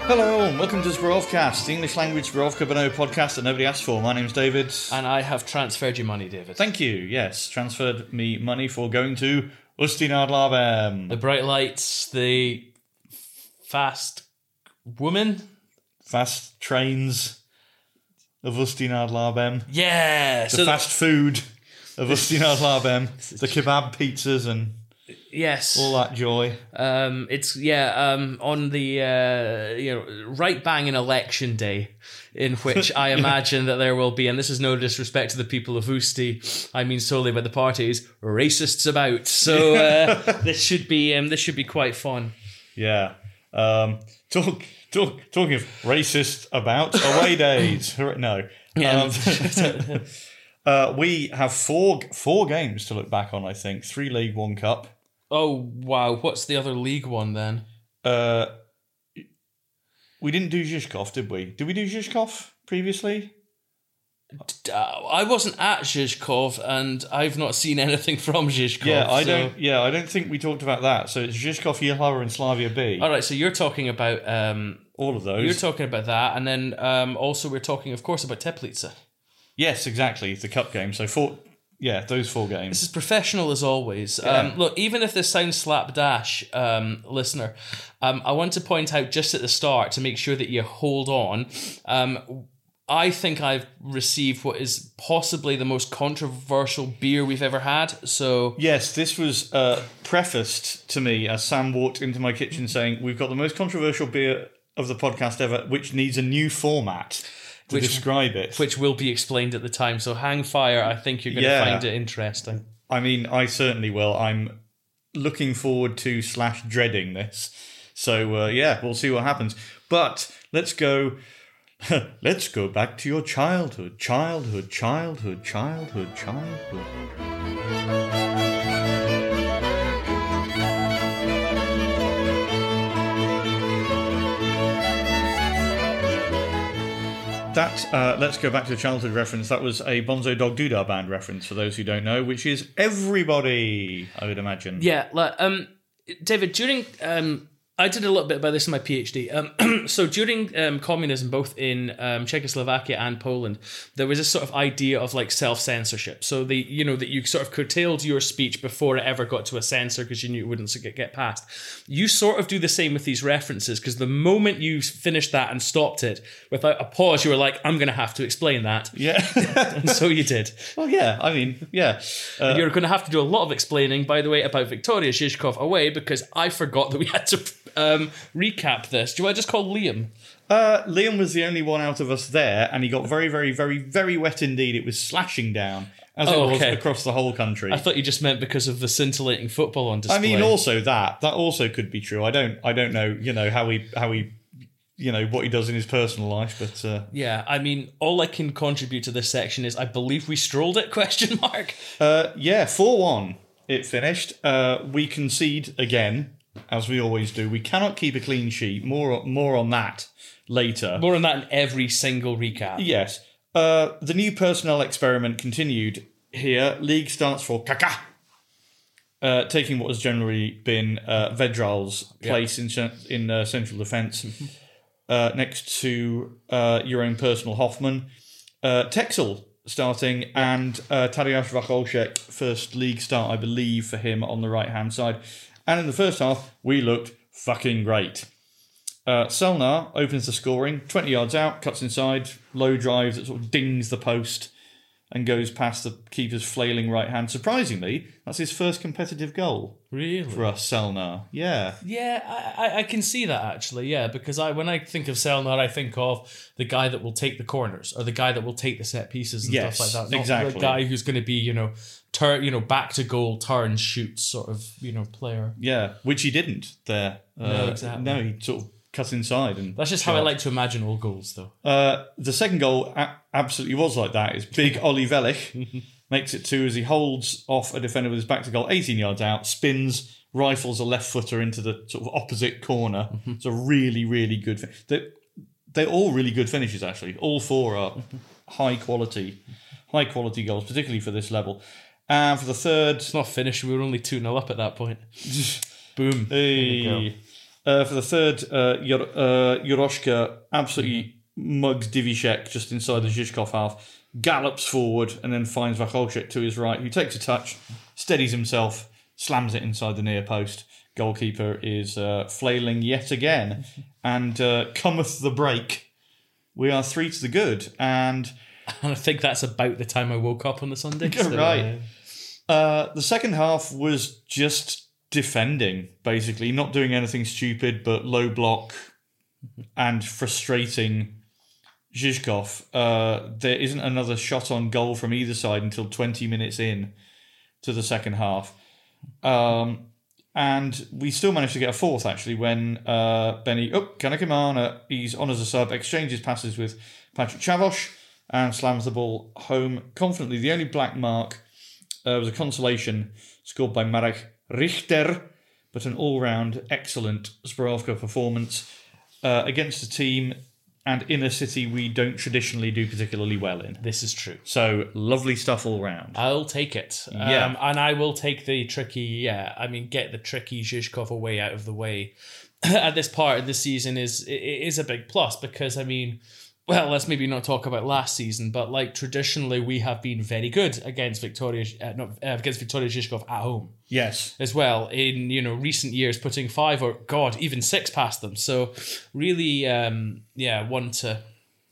Hello and welcome to Zbrovcast, the English language Zbrovka Bono podcast that nobody asked for. My name's David. And I have transferred you money, David. Thank you, yes. Transferred me money for going to Ustinad Labem. The bright lights, the fast woman. Fast trains of Ustinad Labem. Yeah. The fast food of Ustinad Labem. The kebab pizzas and yes, all that joy. On the right bang in election day, in which I imagine that there will be, and this is no disrespect to the people of Usti, I mean solely by the parties, racists about. So this should be quite fun. Yeah. Talking of racist about away days. No. Yeah. We have four games to look back on, I think. 3 League, 1 Cup. Oh, wow. What's the other league one then? We didn't do Zhizkov, did we? Did we do Zhizkov previously? I wasn't at Zhizkov, and I've not seen anything from Zhizkov. I don't think we talked about that. So it's Zhizkov, Yelhava, and Slavia B. All right, so you're talking about all of those. You're talking about that, and then also we're talking, of course, about Teplice. Yes, exactly, the cup game. So those 4 games. This is professional as always. Yeah. Look, even if this sounds slapdash, listener, I want to point out just at the start to make sure that you hold on. I think I've received what is possibly the most controversial beer we've ever had. So yes, this was prefaced to me as Sam walked into my kitchen saying, "We've got the most controversial beer of the podcast ever, which needs a new format to describe it." Which will be explained at the time. So hang fire. I think you're going to find it interesting. I mean, I certainly will. I'm looking forward to / dreading this. So we'll see what happens. But let's go back to your childhood. Let's go back to the childhood reference. That was a Bonzo Dog Doodah Band reference, for those who don't know, which is everybody, I would imagine. Yeah, David, during... I did a little bit about this in my PhD. So during communism, both in Czechoslovakia and Poland, there was this sort of idea of like self-censorship. So that you sort of curtailed your speech before it ever got to a censor because you knew it wouldn't get passed. You sort of do the same with these references, because the moment you finished that and stopped it without a pause, you were like, I'm going to have to explain that. Yeah. And so you did. Well, yeah, I mean, yeah. You're going to have to do a lot of explaining, by the way, about Victoria Zhizkov away, because I forgot that we had to recap this. Do I just call Liam? Liam was the only one out of us there, and he got very, very, very, very wet indeed. It was slashing down, as it was across the whole country. I thought you just meant because of the scintillating football on display. I mean, also that also could be true. I don't know, how he what he does in his personal life, but yeah, I mean, all I can contribute to this section is I believe we strolled it, ? 4-1 it finished. We concede again, as we always do. We cannot keep a clean sheet. More on that later. More on that in every single recap. Yes. The new personnel experiment continued here. League starts for Kaka, taking what has generally been Vedral's place in central defence, next to your own personal Hoffman. Texel starting, and Tadeusz Wacholczek, first league start, I believe, for him on the right-hand side. And in the first half, we looked fucking great. Selnar opens the scoring, 20 yards out, cuts inside, low drive that sort of dings the post and goes past the keeper's flailing right hand. Surprisingly, that's his first competitive goal. Really? For us, Selnar. Yeah. Yeah, I can see that, actually, yeah, because when I think of Selnar, I think of the guy that will take the corners, or the guy that will take the set pieces and stuff like that. Not exactly. the guy who's going to be, back to goal, turn, shoot sort of, player. Yeah, which he didn't there. No, exactly. No, he sort of cut inside. And that's just how I like to imagine all goals, though. The second goal absolutely was like that. It's big Ollie Velich makes it 2 as he holds off a defender with his back to goal, 18 yards out, spins, rifles a left footer into the sort of opposite corner. It's a really, really good... They're all really good finishes, actually. All 4 are high quality goals, particularly for this level. And for the third... It's not finished. We were only 2-0 up at that point. Boom. Hey. For the third, Yoroshka absolutely mugs Divishek just inside the Zhizhkov half, gallops forward, and then finds Vacholchek to his right, who takes a touch, steadies himself, slams it inside the near post. Goalkeeper is flailing yet again, and cometh the break. We are 3 to the good, and I think that's about the time I woke up on the Sunday. So, right. The second half was just defending, basically, not doing anything stupid, but low block and frustrating Zhizhkov. There isn't another shot on goal from either side until 20 minutes in to the second half. And we still managed to get a fourth, actually, when Benny Kanakimana, he's on as a sub, exchanges passes with Patrick Chavosh and slams the ball home confidently. The only black mark was a consolation scored by Marek Richter, but an all-round excellent Zbrojovka performance against a team and in a city we don't traditionally do particularly well in. This is true. So, lovely stuff all round. I'll take it. Yeah. And I will take the tricky, get the tricky Zhizhkov away out of the way at this part of the season is a big plus because, let's maybe not talk about last season, but like traditionally we have been very good against Victoria Zhizhkov at home. Yes. As well in recent years, putting 5 or even 6 past them. So really, one to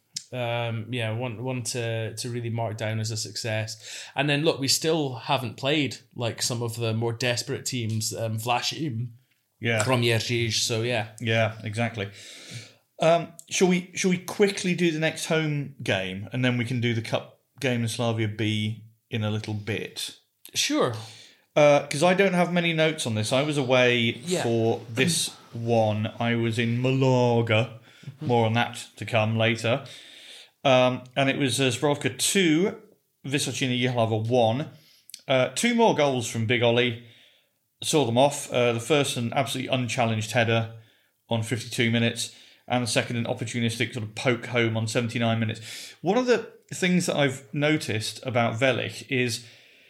really mark down as a success. And then look, we still haven't played like some of the more desperate teams, Vlashim, Kromierzyj. So yeah, exactly. Shall we quickly do the next home game and then we can do the cup game in Slavia B in a little bit? Sure. Because I don't have many notes on this. I was away for this one. I was in Malaga. More on that to come later. And it was Zbrojovka 2, Vysočina Jihlava 1. 2 more goals from Big Ollie. Saw them off. The first, an absolutely unchallenged header on 52 minutes. And the second, an opportunistic sort of poke home on 79 minutes. One of the things that I've noticed about Velich is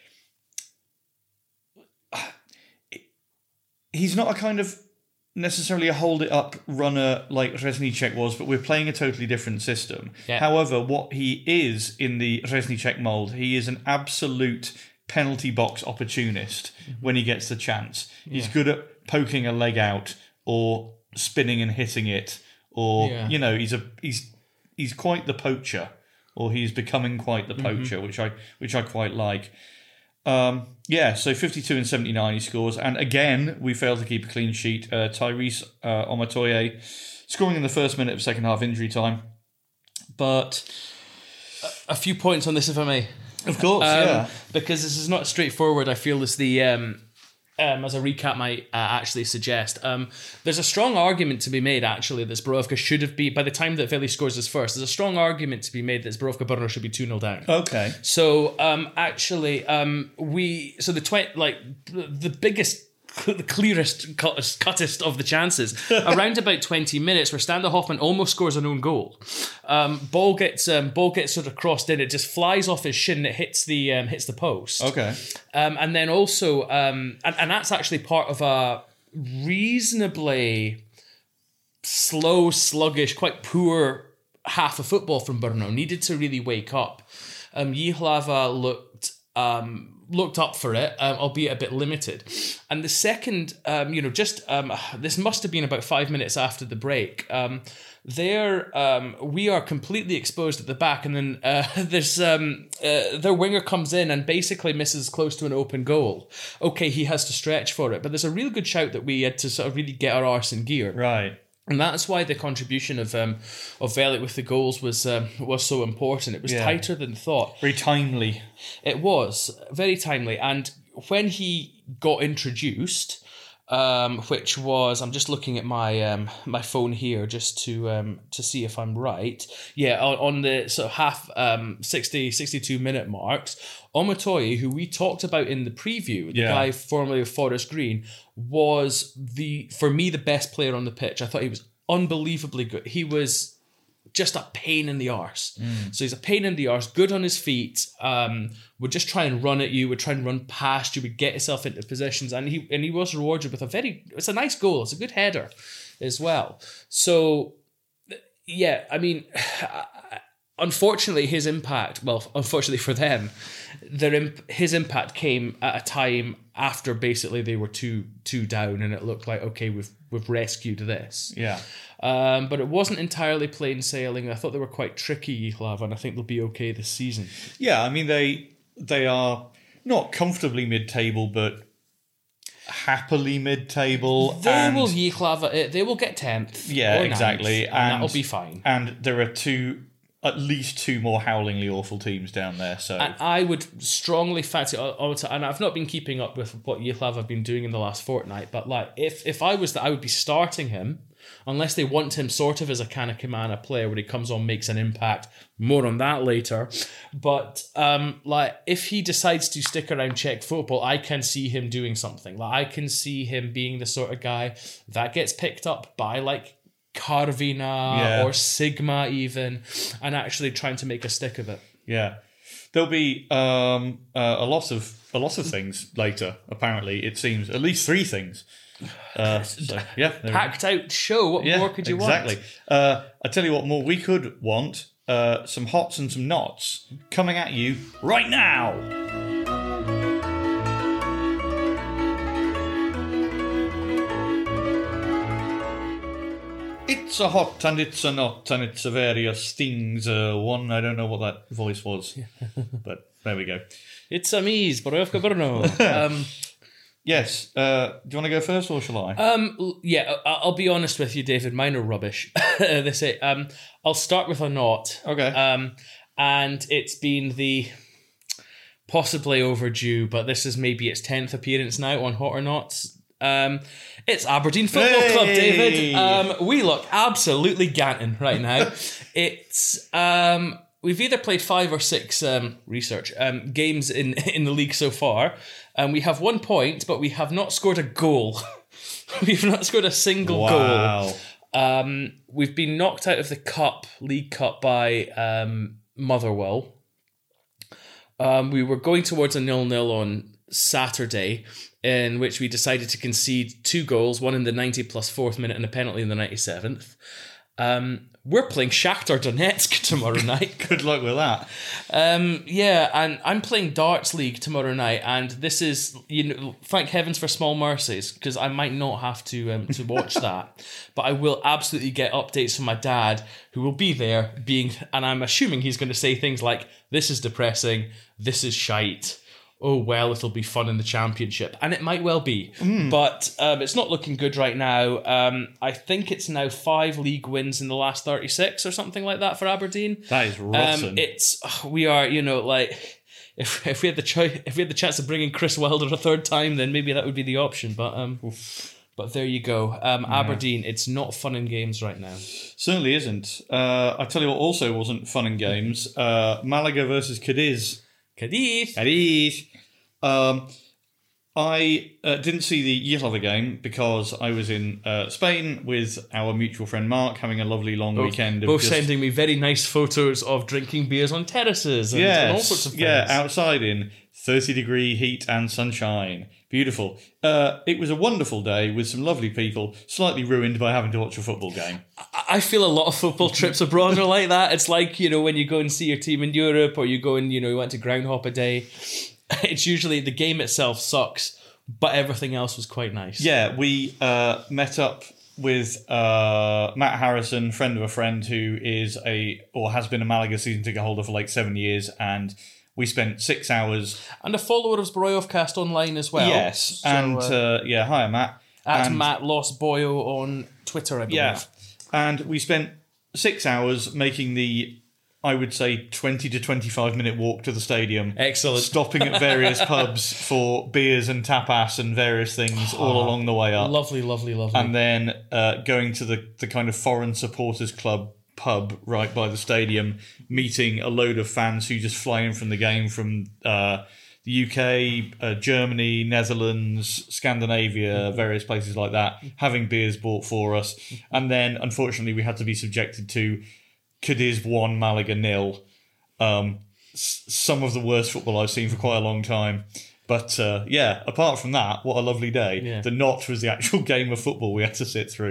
he's not a kind of necessarily a hold-it-up runner like Reznicek was, but we're playing a totally different system. Yeah. However, what he is in the Reznicek mould, he is an absolute penalty box opportunist when he gets the chance. He's good at poking a leg out or spinning and hitting it. Or he's quite the poacher, or he's becoming quite the poacher, which I quite like. So 52 and 79 he scores, and again we failed to keep a clean sheet. Tyrese Omotoye scoring in the first minute of second half injury time, but a few points on this, if I may. Of course, because this is not straightforward. I feel as the. As a recap might actually suggest, there's a strong argument to be made actually that Zbrojovka should have been, by the time that Veli scores his first, there's a strong argument to be made that Zbrojovka Brno should be 2-0 down. Okay. So the biggest, the clearest, cuttest of the chances. Around about 20 minutes, where Stander Hoffman almost scores an own goal. Ball gets sort of crossed in. It just flies off his shin. It hits the post. Okay. And then also, and that's actually part of a reasonably slow, sluggish, quite poor half of football from Brno. Needed to really wake up. Jihlava looked up for it, albeit a bit limited. And the second, this must have been about 5 minutes after the break. We are completely exposed at the back, and then their winger comes in and basically misses close to an open goal. Okay, he has to stretch for it, but there's a real good shout that we had to sort of really get our arse in gear. Right. And that's why the contribution of Velik with the goals was so important. It was tighter than thought. Very timely. It was very timely. And when he got introduced, which was, I'm just looking at my my phone here just to see if I'm right. Yeah, on the sort of half 62 minute marks, Omotoye, who we talked about in the preview, the guy formerly of Forest Green, was for me the best player on the pitch. I thought he was unbelievably good. He was just a pain in the arse. So he's a pain in the arse, good on his feet, would just try and run at you, would try and run past you, would get himself into positions, and he was rewarded with it's a nice goal, it's a good header. as well. So, yeah, I mean, unfortunately, his impact, well, unfortunately for them, his impact came at a time after basically they were two down, and it looked like, okay, we've rescued this. Yeah. But it wasn't entirely plain sailing. I thought they were quite tricky, Jihlava, and I think they'll be okay this season. Yeah, I mean, they are not comfortably mid-table, but happily mid-table. They will Jihlava it. They will get 10th. Yeah, or exactly. 9th, and that'll be fine. And there are at least two more howlingly awful teams down there. So And I would strongly fancy, and I've not been keeping up with what Jihlava have been doing in the last fortnight, but like if I was that, I would be starting him, unless they want him sort of as a kind of Kamana player where he comes on, makes an impact. More on that later. But like if he decides to stick around Czech football, I can see him doing something. Like I can see him being the sort of guy that gets picked up by like Karvina or Sigma even, and actually trying to make a stick of it. Yeah, there'll be a lot of things later. Apparently, it seems at least 3 things. So, yeah, packed out show. What more could you want? Exactly. I tell you what more we could want. Some hots and some knots coming at you right now. It's a hot and it's a knot and it's a various things. One, I don't know what that voice was, but there we go. It's a me's, Borowka Brno. Yes. Do you want to go first or shall I? Yeah, I'll be honest with you, David. Mine are rubbish. They say. I'll start with a knot. Okay. And it's been the possibly overdue, but this is maybe its 10th appearance now on Hot or Nots. It's Aberdeen Football Club, David. We look absolutely ganting right now. It's we've either played 5 or 6 games in the league so far. We have 1 point, but we have not scored a goal. We've not scored a single goal. We've been knocked out of the League Cup by Motherwell. We were going towards a 0-0 on Saturday, in which we decided to concede 2 goals, one in the 90 plus 4th minute and a penalty in the 97th. We're playing Shakhtar Donetsk tomorrow night. Good luck with that. Yeah, and I'm playing Darts League tomorrow night, and this is, thank heavens for small mercies, because I might not have to watch that. But I will absolutely get updates from my dad, who will be there, and I'm assuming he's going to say things like, this is depressing, this is shite. Oh, well, it'll be fun in the championship. And it might well be. But it's not looking good right now. I think it's now 5 league wins in the last 36 or something like that for Aberdeen. That is rotten. We are, like, if we had the chance of bringing Chris Wilder a 3rd time, then maybe that would be the option. But there you go. Aberdeen, it's not fun in games right now. Certainly isn't. I tell you what also wasn't fun in games. Malaga versus Cadiz. Cadiz. I didn't see the Jihlava game because I was in Spain with our mutual friend Mark, having a lovely long weekend. Both sending me very nice photos of drinking beers on terraces and all sorts of things. Yeah, outside in 30-degree heat and sunshine. Beautiful. It was a wonderful day with some lovely people, slightly ruined by having to watch a football game. I feel a lot of football trips abroad are like that. It's like, when you go and see your team in Europe, or you go and, you went to Groundhop a day. It's usually the game itself sucks, but everything else was quite nice. Yeah, we met up with Matt Harrison, friend of a friend, who has been a Malaga season ticket holder for like 7 years, and we spent 6 hours. And a follower of Zbrojovcast online as well. Yes, so, hi Matt. At Matt Lost Boyo on Twitter, I believe. Yeah, and we spent 6 hours making the, I would say, 20 to 25 minute walk to the stadium. Excellent. Stopping at various pubs for beers and tapas and various things all along the way up. Lovely, lovely, lovely. And then going to the kind of foreign supporters club pub right by the stadium, meeting a load of fans who just fly in from the game from the UK, Germany, Netherlands, Scandinavia, various places like that, having beers bought for us. And then, unfortunately, we had to be subjected to Cadiz 1, Malaga 0. Some of the worst football I've seen for quite a long time. But apart from that, what a lovely day. Yeah. The knot was the actual game of football we had to sit through.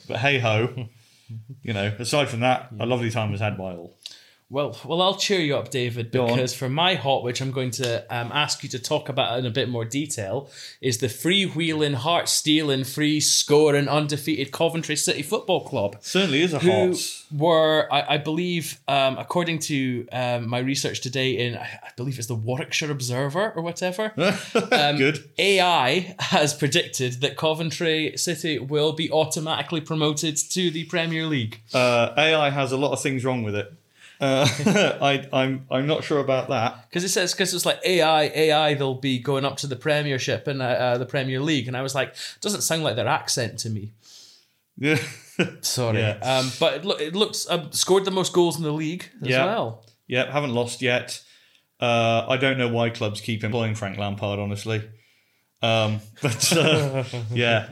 But hey ho, aside from that, a lovely time was had by all. Well, I'll cheer you up, David, because for my hot, which I'm going to ask you to talk about in a bit more detail, is the freewheeling, heart-stealing, free-scoring, undefeated Coventry City Football Club. Certainly is a who hot. Were, I believe, according to my research today in, I believe it's the Warwickshire Observer or whatever, Good. AI has predicted that Coventry City will be automatically promoted to the Premier League. AI has a lot of things wrong with it. I'm not sure about that. Because it's like AI, they'll be going up to the Premiership and the Premier League, and I was like, doesn't sound like their accent to me. Yeah. Sorry, Yeah. but it looks scored the most goals in the league as well. Yeah, haven't lost yet. I don't know why clubs keep employing Frank Lampard, honestly. But yeah.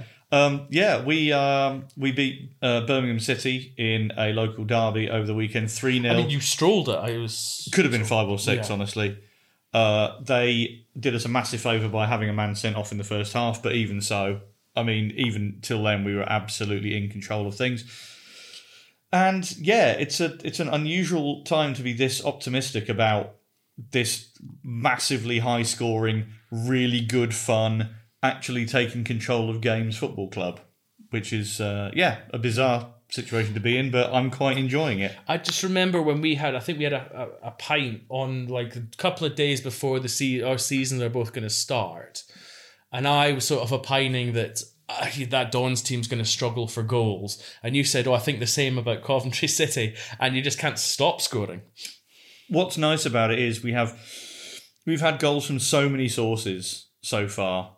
We beat Birmingham City in a local derby over the weekend, 3-0. I mean, you strolled it. Could have been 5 or 6, Yeah. honestly. They did us a massive favour by having a man sent off in the first half, but even so, I mean, even till then, we were absolutely in control of things. And yeah, it's an unusual time to be this optimistic about this massively high-scoring, really good fun, actually taking control of games football club, which is a bizarre situation to be in, but I'm quite enjoying it. I just remember when we had a pint on like a couple of days before our seasons are both going to start, and I was sort of opining that that Dons team's going to struggle for goals, and you said, I think the same about Coventry City, and you just can't stop scoring. What's nice about it is we've had goals from so many sources so far.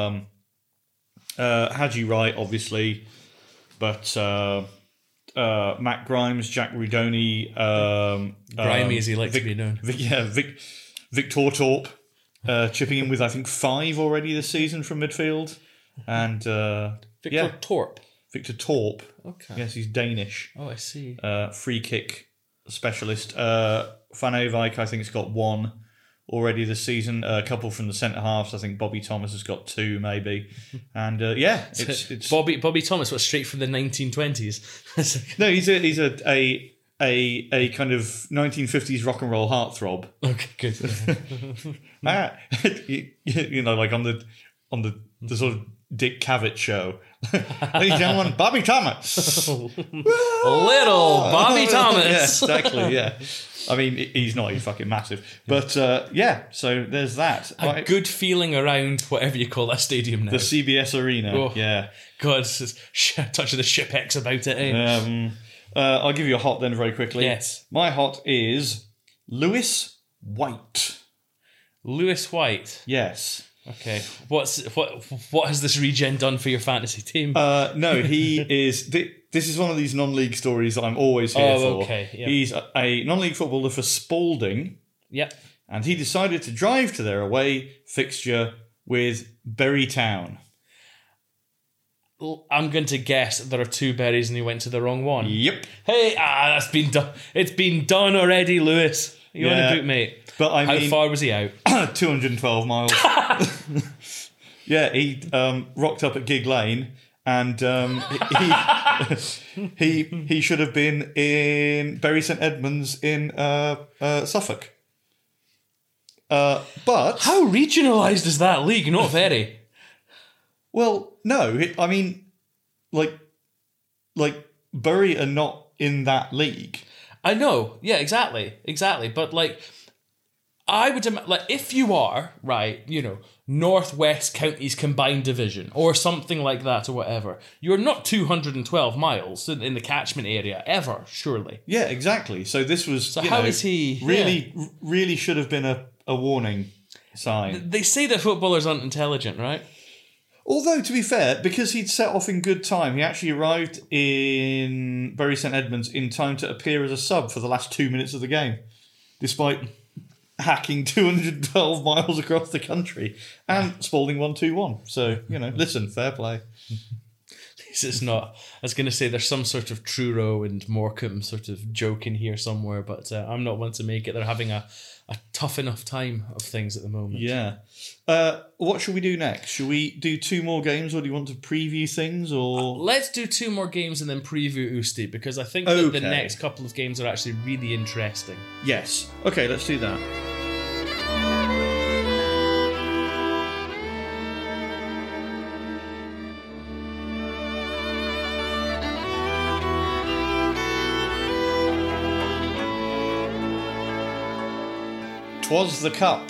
Haji Wright, obviously, but Matt Grimes, Jack Rudoni, Grimy as he likes to be known. Victor Torp, chipping in with I think 5 already this season from midfield, and Victor Torp. Victor Torp. Okay. Yes, he's Danish. Oh, I see. Free kick specialist. Van Ewijk, I think, has got 1 already this season. A couple from the centre halves. I think Bobby Thomas has got 2, maybe. And it's Bobby Thomas was straight from the 1920s. No, he's a kind of 1950s rock and roll heartthrob. Okay, good. Like on the sort of Dick Cavett show. Ladies and gentlemen, Bobby Thomas. Little Bobby Thomas. Yeah, exactly. Yeah. I mean, he's not. He's fucking massive. But so there's that. A good feeling around whatever you call that stadium now. The CBS Arena. Oh. Yeah. God, touch of the ship X about it, eh? I'll give you a hot then very quickly. Yes. My hot is Lewis White. Lewis White. Yes. Okay. What has this regen done for your fantasy team? No, he is... This is one of these non-league stories that I'm always here for. Okay. Yep. He's a non-league footballer for Spalding. Yep. And he decided to drive to their away fixture with Bury Town. I'm going to guess there are 2 berries and he went to the wrong one. Yep. Hey, that's been done. It's been done already, Lewis. You're on a boot, mate. But How far was he out? 212 miles. Yeah, he rocked up at Gig Lane, and he should have been in Bury St Edmunds in Suffolk. But How regionalised is that league? Not very. well, no, I mean, like Bury are not in that league. I know. Yeah, exactly. But like, I would like if you are right, Northwest Counties Combined Division or something like that or whatever, you're not 212 miles in the catchment area ever, surely. Yeah, exactly. So this was. So how is he really should have been a warning sign. They say that footballers aren't intelligent, right? Although, to be fair, because he'd set off in good time, he actually arrived in Bury St Edmunds in time to appear as a sub for the last 2 minutes of the game, despite hacking 212 miles across the country. And Spalding won 2-1. So, listen, fair play. It's not. I was going to say there's some sort of Truro and Morecambe sort of joke in here somewhere, but I'm not one to make it. They're having a tough enough time of things at the moment. Yeah. What should we do next? Should we do 2 more games, or do you want to preview things? Or let's do 2 more games and then preview Usti, because I think that the next couple of games are actually really interesting. Yes. Okay, let's do that. Was the cup?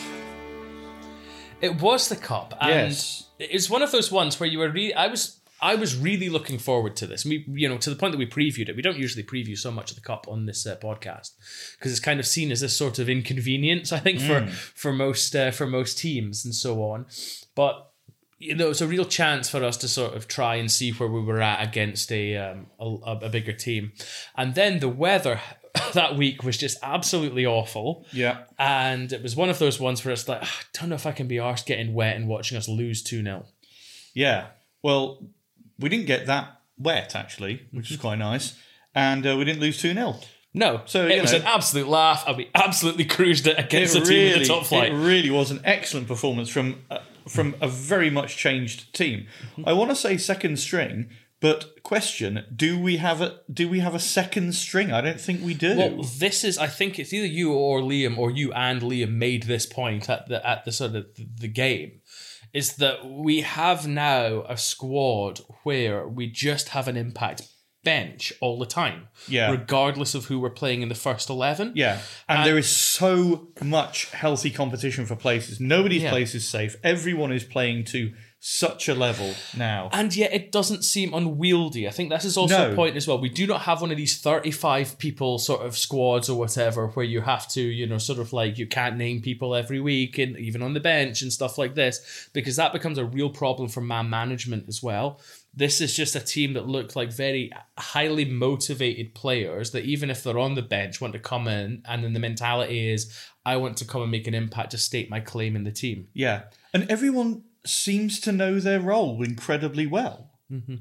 It was the cup, and yes, it's one of those ones where you were really. I was really looking forward to this. We, to the point that we previewed it. We don't usually preview so much of the cup on this podcast because it's kind of seen as this sort of inconvenience, I think, for most teams and so on. But it's a real chance for us to sort of try and see where we were at against a bigger team, and then the weather that week was just absolutely awful. Yeah. And it was one of those ones where it's like, I don't know if I can be arsed getting wet and watching us lose 2-0. Yeah. Well, we didn't get that wet, actually, which was quite nice. And we didn't lose 2-0. No. So it was an absolute laugh, and we absolutely cruised it against the team in the top flight. It really was an excellent performance from a very much changed team. I want to say second string, but question, do we have a second string? I don't think we do. Well, I think it's either you or Liam, or you and Liam made this point at the sort of the game, is that we have now a squad where we just have an impact bench all the time, regardless of who we're playing in the first 11. Yeah, and there is so much healthy competition for places. Nobody's place is safe. Everyone is playing to such a level now. And yet it doesn't seem unwieldy. I think this is also a point as well. We do not have one of these 35 people sort of squads or whatever where you have to, sort of like you can't name people every week and even on the bench and stuff like this, because that becomes a real problem for man management as well. This is just a team that look like very highly motivated players that even if they're on the bench want to come in, and then the mentality is, I want to come and make an impact to state my claim in the team. Yeah. And everyone seems to know their role incredibly well. Mm-hmm.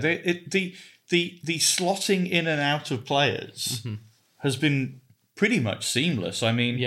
The slotting in and out of players has been pretty much seamless. I mean,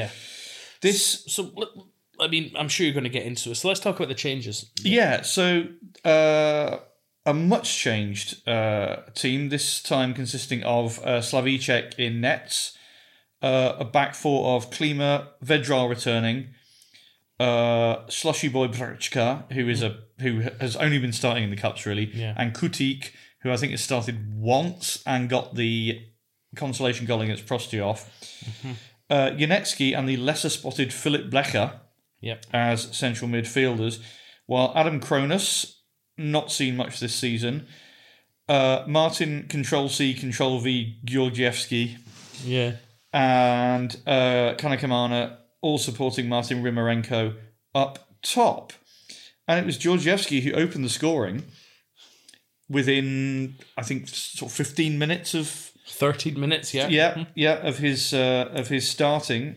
I'm sure you're going to get into it. So let's talk about the changes. Yeah. So a much changed team, this time consisting of Slavicek in nets, a back four of Klima, Vedral returning, Slushy Boy Brachka, who has only been starting in the cups really, and Kutik, who I think has started once and got the consolation goal against Prostyov. Janetsky and the lesser spotted Philip Blecher as central midfielders, while Adam Kronos, not seen much this season, Martin Control-C, Control-V Georgievsky, and Kanakamana, all supporting Martin Rimarenko up top. And it was Georgievsky who opened the scoring within, I think, sort of 15 minutes of... 13 minutes, of his starting.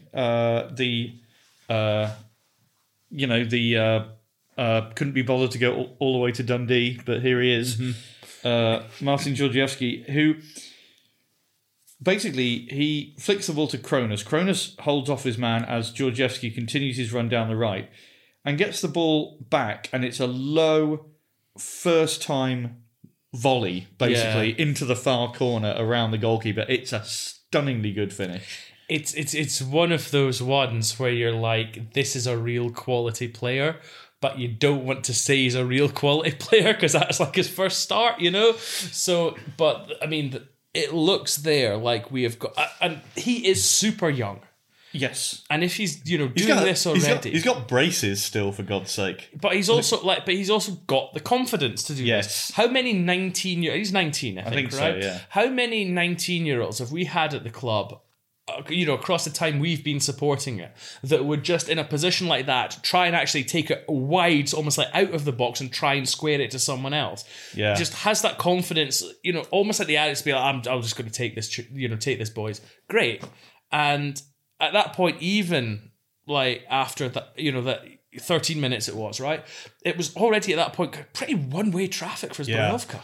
Couldn't be bothered to go all the way to Dundee, but here he is. Martin Georgievsky, who... Basically, he flicks the ball to Kronos. Kronos holds off his man as Georgievsky continues his run down the right and gets the ball back, and it's a low first-time volley, basically, into the far corner around the goalkeeper. It's a stunningly good finish. It's one of those ones where you're like, this is a real quality player, but you don't want to say he's a real quality player because that's like his first start, So, but, I mean... It looks there like we have got... And he is super young. Yes. And if he's, doing this already... He's got braces still, for God's sake. But he's also got the confidence to do this. How many 19-year... He's 19, I think, right? So, yeah. How many 19-year-olds have we had at the club, across the time we've been supporting it, that would just, in a position like that, try and actually take it wide, almost like out of the box, and try and square it to someone else. Yeah. Just has that confidence, almost like the attitude to be like, I'm just going to take this, take this, boys. Great. And at that point, even like after that, that 13 minutes it was, right? It was already at that point pretty one-way traffic for Zbrojovka.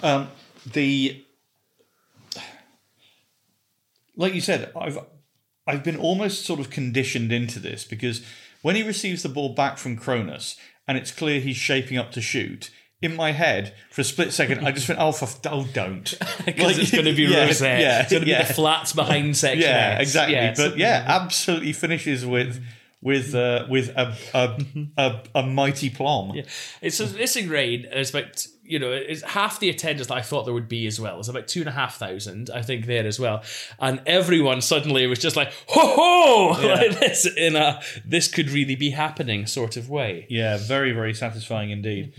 Like you said, I've been almost sort of conditioned into this, because when he receives the ball back from Kronos and it's clear he's shaping up to shoot, in my head, for a split second, I just went, don't. Because it's going to be Rosette. Yeah, it's going to be the flats behind section Yeah, X. exactly. But absolutely finishes with a mighty plum. Yeah. It's a raid. It's about, it's half the attendance that I thought there would be as well. It's about 2,500, I think, there as well. And everyone suddenly was just like, ho ho, like this, in a this could really be happening sort of way. Yeah, very, very satisfying indeed.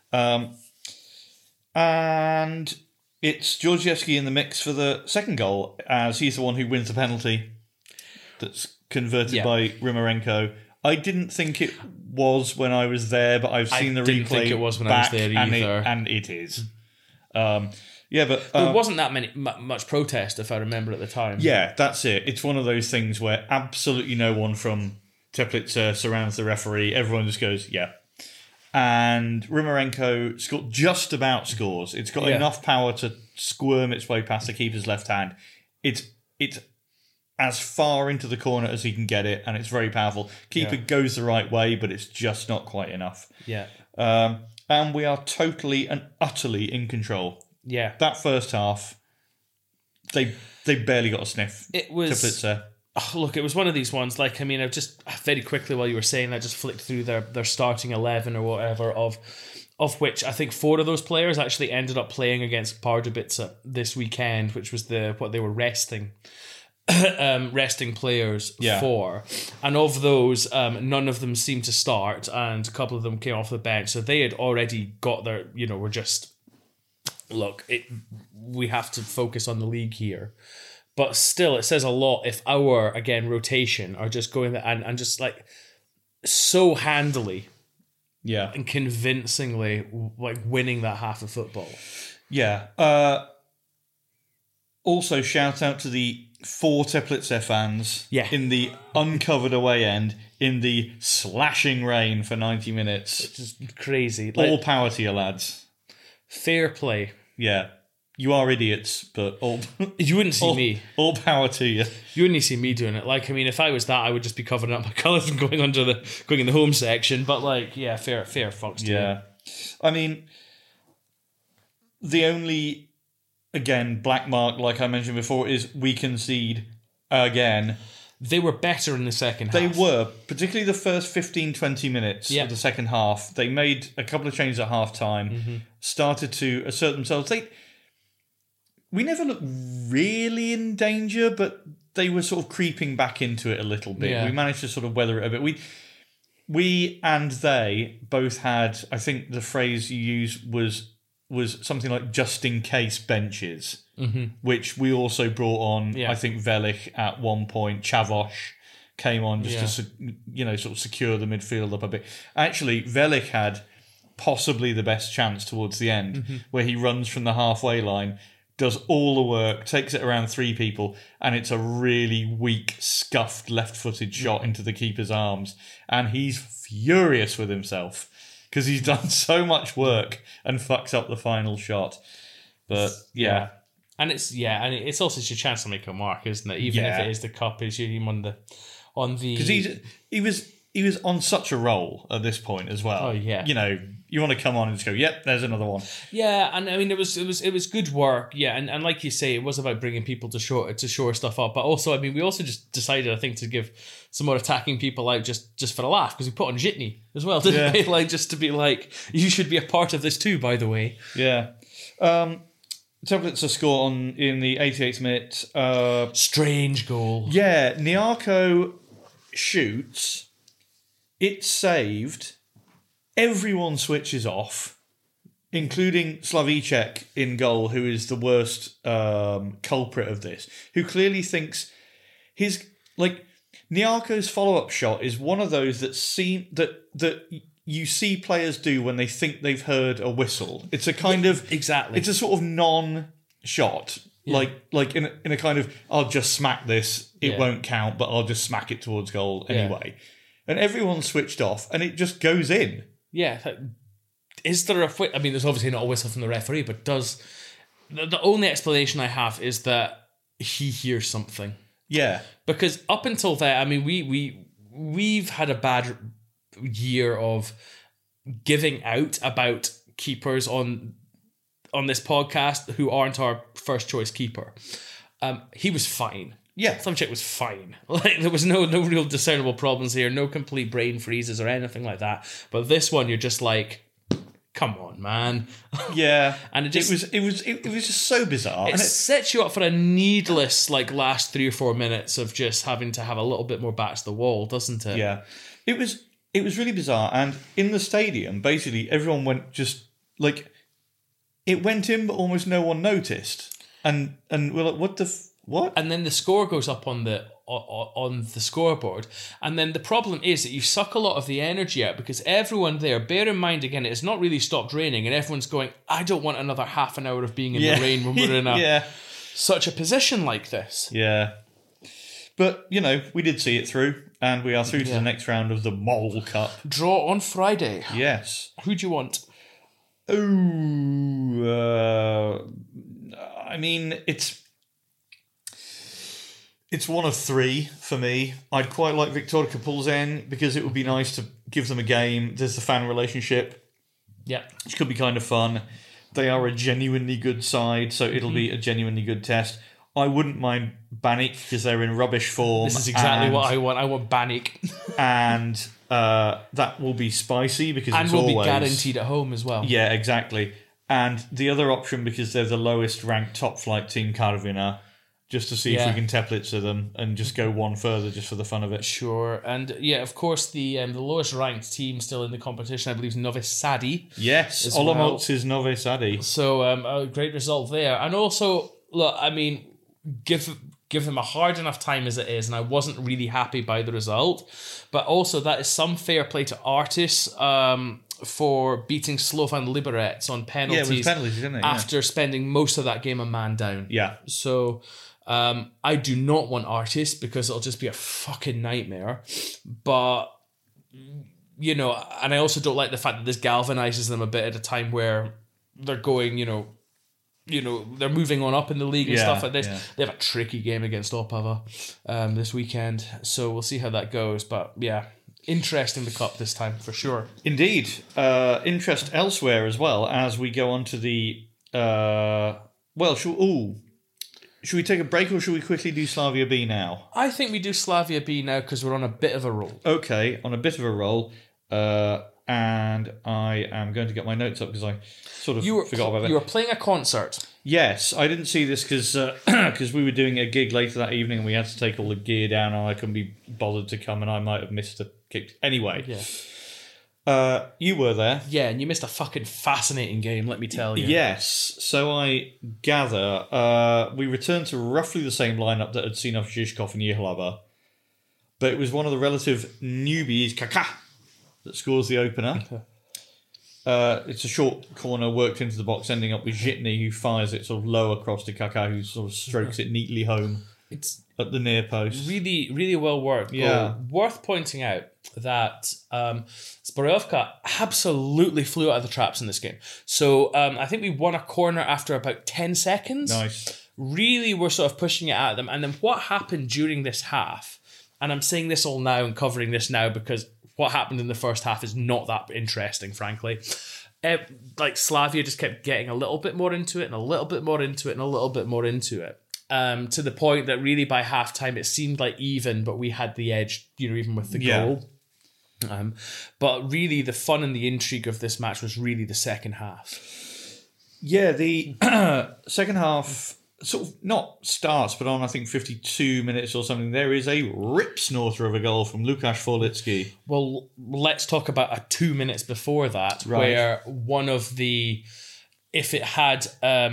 And it's Georgievsky in the mix for the second goal, as he's the one who wins the penalty that's converted by Rimarenko. I didn't think it was when I was there, but I've seen the replay. I didn't think it was when I was there either. And it is. But there wasn't that much protest, if I remember at the time. Yeah, that's it. It's one of those things where absolutely no one from Teplitsa surrounds the referee. Everyone just goes, yeah. And Rimarenko just about scores. It's got enough power to squirm its way past the keeper's left hand. It's as far into the corner as he can get it, and it's very powerful. Keeper goes the right way, but it's just not quite enough. Yeah. And we are totally and utterly in control. Yeah. That first half, they barely got a sniff. It was... Teplitsa. Oh, look, it was one of these ones, I've just very quickly while you were saying that, just flicked through their starting 11 or whatever, of which I think 4 of those players actually ended up playing against Pardubice this weekend, which was what they were resting players for. And of those, none of them seemed to start, and a couple of them came off the bench. So they had already got their, were just, look, we have to focus on the league here. But still, it says a lot if our, again, rotation are just going and just like so handily and convincingly like winning that half of football. Yeah. Also, shout out to the 4 Teplitsa fans in the uncovered away end in the slashing rain for 90 minutes. It's just crazy. All power to you, lads. Fair play. Yeah. You are idiots, but you wouldn't see me. All power to you. You wouldn't see me doing it. If I was that, I would just be covering up my colours and going in the home section. But fair fucks to you. I mean, the only, again, black mark, like I mentioned before, is we concede again. They were better in the second half. They were, particularly the first 15-20 minutes of the second half. They made a couple of changes at half time, started to assert themselves. We never looked really in danger, but they were sort of creeping back into it a little bit. Yeah. We managed to sort of weather it a bit. We and they both had, I think the phrase you used was something like just in case benches, which we also brought on. I think Velich at one point, Chavosh came on just to sort of secure the midfield up a bit. Actually, Velich had possibly the best chance towards the end, where he runs from the halfway line, does all the work, takes it around 3 people, and it's a really weak, scuffed, left-footed shot into the keeper's arms. And he's furious with himself because he's done so much work and fucks up the final shot. But, And it's also your chance to make a mark, isn't it? Even if it is the cup, is you on the... Because he was on such a roll at this point as well. Oh, yeah. You want to come on and just go, yep, there's another one. Yeah, and I mean it was good work. Yeah, and like you say, it was about bringing people to shore stuff up. But also, I mean, we also just decided, I think, to give some more attacking people out just for a laugh, because we put on Zhitny as well, didn't we? Just to be like, you should be a part of this too, by the way. Yeah. Teplitsa score in the 88th minute. Strange goal. Yeah, Nyarko shoots. It's saved. Everyone switches off, including Slavicek in goal, who is the worst culprit of this, who clearly thinks Nyarko's follow-up shot is one of those that you see players do when they think they've heard a whistle. It's a kind of... Exactly. It's a sort of non-shot. Yeah. Like in a kind of, I'll just smack this, it won't count, but I'll just smack it towards goal anyway. and everyone's switched off, and it just goes in. Yeah. Is there a... I mean, there's obviously not a whistle from the referee, but does... The only explanation I have is that he hears something. Yeah. Because up until then, I mean, we've had a bad year of giving out about keepers on this podcast who aren't our first choice keeper. He was fine. Yeah. Slavchuk was fine. Like, there was no real discernible problems here, no complete brain freezes or anything like that. But this one, you're just like, come on, man. Yeah. And it was just so bizarre. It sets you up for a needless last 3 or 4 minutes of just having to have a little bit more back to the wall, doesn't it? Yeah. It was really bizarre. And in the stadium, basically everyone went just it went in, but almost no one noticed. And we're like, what? And then the score goes up on the scoreboard, and then the problem is that you suck a lot of the energy out because everyone there, bear in mind again, it has not really stopped raining, and everyone's going, I don't want another half an hour of being in the rain when we're in such a position like this. Yeah. But, we did see it through, and we are through to the next round of the Mole Cup. Draw on Friday. Yes. Who do you want? I mean, it's one of 3 for me. I'd quite like Viktoria Plzeň because it would be nice to give them a game. There's the fan relationship. Yeah. Which could be kind of fun. They are a genuinely good side, so it'll be a genuinely good test. I wouldn't mind Banik because they're in rubbish form. This is exactly what I want. I want Banik. And that will be spicy because and it's will always... be guaranteed at home as well. Yeah, exactly. And the other option, because they're the lowest ranked top flight team, Karviná, just to see if we can Teplitz them and just go one further just for the fun of it. Sure. And of course, the lowest ranked team still in the competition, I believe, is Novi Sadi. Yes, Olomouc is Novi Sadi. So a great result there. And also, look, I mean, give them a hard enough time as it is, and I wasn't really happy by the result. But also, that is some fair play to Artis for beating Slovan Liberec on penalties. Yeah, it was penalties, didn't it? After spending most of that game a man down. Yeah. So... I do not want Artis because it'll just be a fucking nightmare. But, and I also don't like the fact that this galvanizes them a bit at a time where they're going, they're moving on up in the league and stuff like this. Yeah. They have a tricky game against Opava this weekend. So we'll see how that goes. But yeah, interest in the cup this time for sure. Indeed. Interest elsewhere as well as we go on to the... Should we take a break or should we quickly do Slavia B now? I think we do Slavia B now because we're on a bit of a roll. Okay, on a bit of a roll. And I am going to get my notes up because I sort of forgot about it. You were playing a concert. Yes, I didn't see this because we were doing a gig later that evening and we had to take all the gear down and I couldn't be bothered to come and I might have missed a kick. Anyway. Yeah. You were there. Yeah, and you missed a fucking fascinating game, let me tell you. Yes. So I gather we returned to roughly the same lineup that had seen off Žižkov and Jihlava. But it was one of the relative newbies, Kaká, that scores the opener. It's a short corner worked into the box, ending up with Žitný, who fires it sort of low across to Kaká, who sort of strokes it neatly home. It's at the near post. Really, really well worked. Yeah. Worth pointing out that Zborowka absolutely flew out of the traps in this game. So I think we won a corner after about 10 seconds. Nice. Really were sort of pushing it at them. And then what happened during this half, and I'm saying this all now and covering this now because what happened in the first half is not that interesting, frankly. Slavia just kept getting a little bit more into it and a little bit more into it and a little bit more into it. To the point that really by halftime it seemed like even, but we had the edge, even with the goal. But really the fun and the intrigue of this match was really the second half. Yeah, the second half sort of not starts, but on I think 52 minutes or something, there is a rip snorter of a goal from Lukáš Forlický. Well, let's talk about a 2 minutes before that, right, where one of the, if it had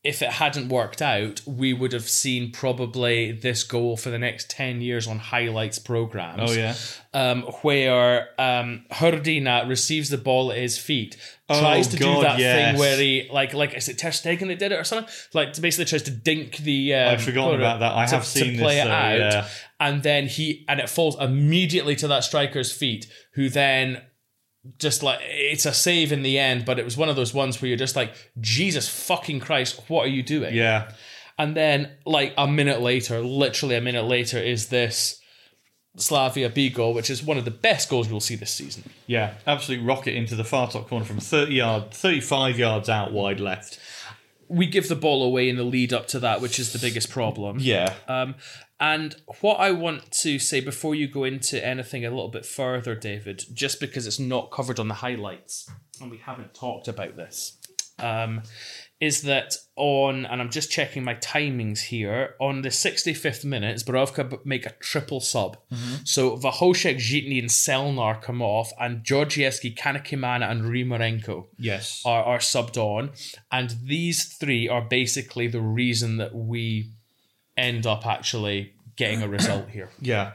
if it hadn't worked out, we would have seen probably this goal for the next 10 years on highlights programs. Oh, yeah. Where Herdina receives the ball at his feet, tries to do that thing where he, like is it Ter Stegen that did it or something? Like, basically tries to dink the... I've forgotten about that. I have seen play this, it out. Yeah. And then it falls immediately to that striker's feet, who then... just like, it's a save in the end, but it was one of those ones where you're just like, Jesus fucking Christ, what are you doing? Yeah. And then, like, literally a minute later, is this Slavia B goal, which is one of the best goals we'll see this season. Yeah, absolute rocket into the far top corner from 35 yards out wide left. We give the ball away in the lead up to that, which is the biggest problem. Yeah. And what I want to say before you go into anything a little bit further, David, just because it's not covered on the highlights, and we haven't talked about this, is that and I'm just checking my timings here, on the 65th minute, Zbrojovka make a triple sub. Mm-hmm. So Vahoshek, Zhitny and Selnar come off, and Georgievsky, Kanakimana and Rimarenko are subbed on. And these three are basically the reason that we end up actually getting a result here. Yeah.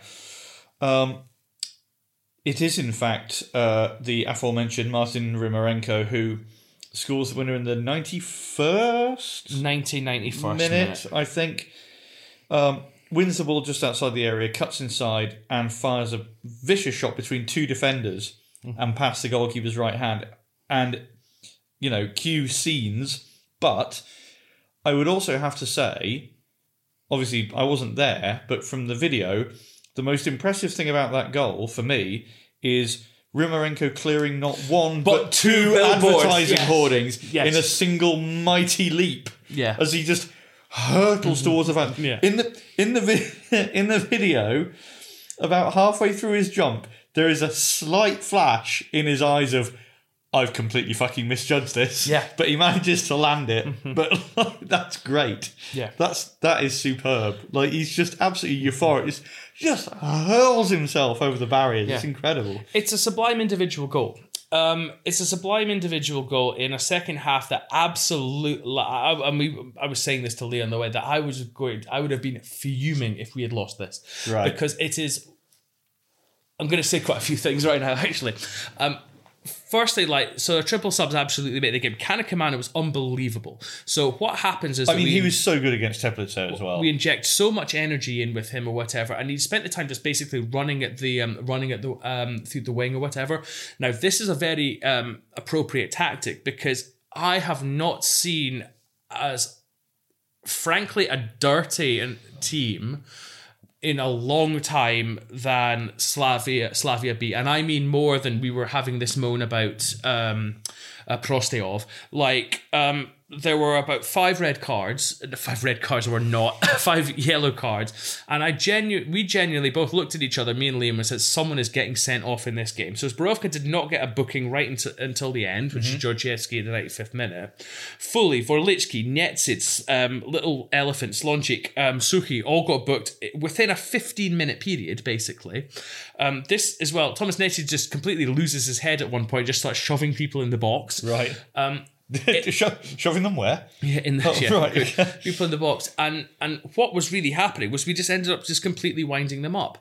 It is, in fact, the aforementioned Martin Rimarenko who scores the winner in the 91st minute, I think. Wins the ball just outside the area, cuts inside, and fires a vicious shot between two defenders and past the goalkeeper's right hand. And, cue scenes. But I would also have to say, obviously I wasn't there, but from the video, the most impressive thing about that goal for me is Rimarenko clearing not one but two advertising hoardings in a single mighty leap. Yeah. As he just hurtles towards the van. Yeah. In the video, about halfway through his jump, there is a slight flash in his eyes of, I've completely fucking misjudged this. Yeah. But he manages to land it. But that's great. Yeah. That is superb. Like, he's just absolutely euphoric. He's just hurls himself over the barriers. Yeah. It's incredible. It's a sublime individual goal. It's a sublime individual goal in a second half that absolutely... I was saying this to Leah on the way, that I would have been fuming if we had lost this. Right. Because it is... I'm going to say quite a few things right now, actually. Firstly, a triple subs absolutely made the game. Kanakimana was unbelievable. So what happens is... he was so good against Teplitz as well. We inject so much energy in with him or whatever, and he spent the time just basically running at the through the wing or whatever. Now, this is a very appropriate tactic, because I have not seen, as frankly, a dirty team in a long time than Slavia B, and I mean more than we were having this moan about Prosteov. There were about 5 red cards. 5 red cards were not 5 yellow cards, and we genuinely both looked at each other, me and Liam, and said, someone is getting sent off in this game. So Zbrojovka did not get a booking right until the end, which is Georgievsky at the 95th minute. Fully, Vorlichki, Nietzitz, Little Elephant, Slonchik, Suchi all got booked within a 15-minute period, basically. This as well, Thomas Nietzitz just completely loses his head at one point, just starts shoving people in the box. Right. Shoving them where? Yeah, right. People in the box. And what was really happening was we just ended up just completely winding them up.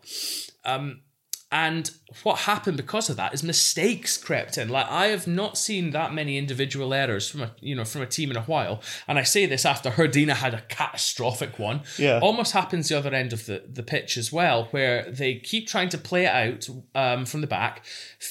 And what happened because of that is mistakes crept in. I have not seen that many individual errors from a team in a while. And I say this after Herdina had a catastrophic one. Yeah. Almost happens the other end of the pitch as well, where they keep trying to play it out from the back,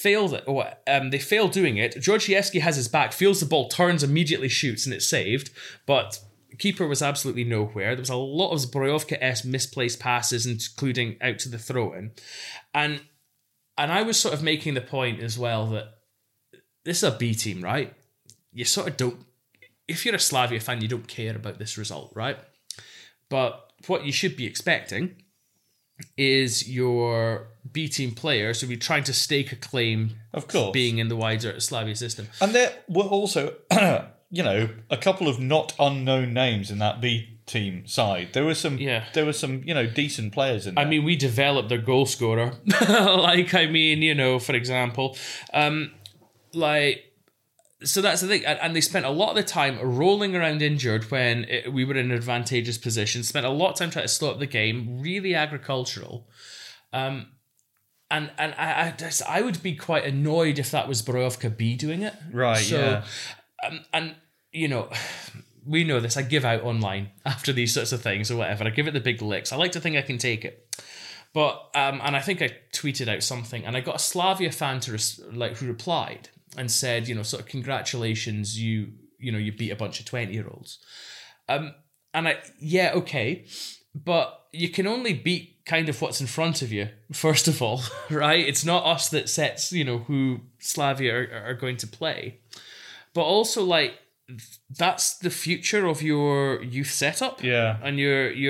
they fail doing it. Georgievsky has his back, feels the ball, turns, immediately shoots, and it's saved. But keeper was absolutely nowhere. There was a lot of Zbrojovka-esque misplaced passes, including out to the throw-in. And I was sort of making the point as well that this is a B team, right? You sort of don't... If you're a Slavia fan, you don't care about this result, right? But what you should be expecting is your B team players to be trying to stake a claim of course, being in the wider Slavia system. And there were also, a couple of not unknown names in that B team side. There were some decent players in there. I mean, we developed their goal scorer. For example, So that's the thing, and they spent a lot of the time rolling around injured when we were in an advantageous position. Spent a lot of time trying to slow up the game, really agricultural. And I would be quite annoyed if that was Borowka B doing it. Right. So, and you know, we know this. I give out online after these sorts of things or whatever. I give it the big licks. I like to think I can take it. But and I think I tweeted out something, and I got a Slavia fan who replied and said, you know, sort of congratulations, you beat a bunch of 20-year-olds. Okay, but you can only beat kind of what's in front of you, first of all, right? It's not us that sets, you know, who Slavia are going to play. But also, like, that's the future of your youth setup. Yeah. And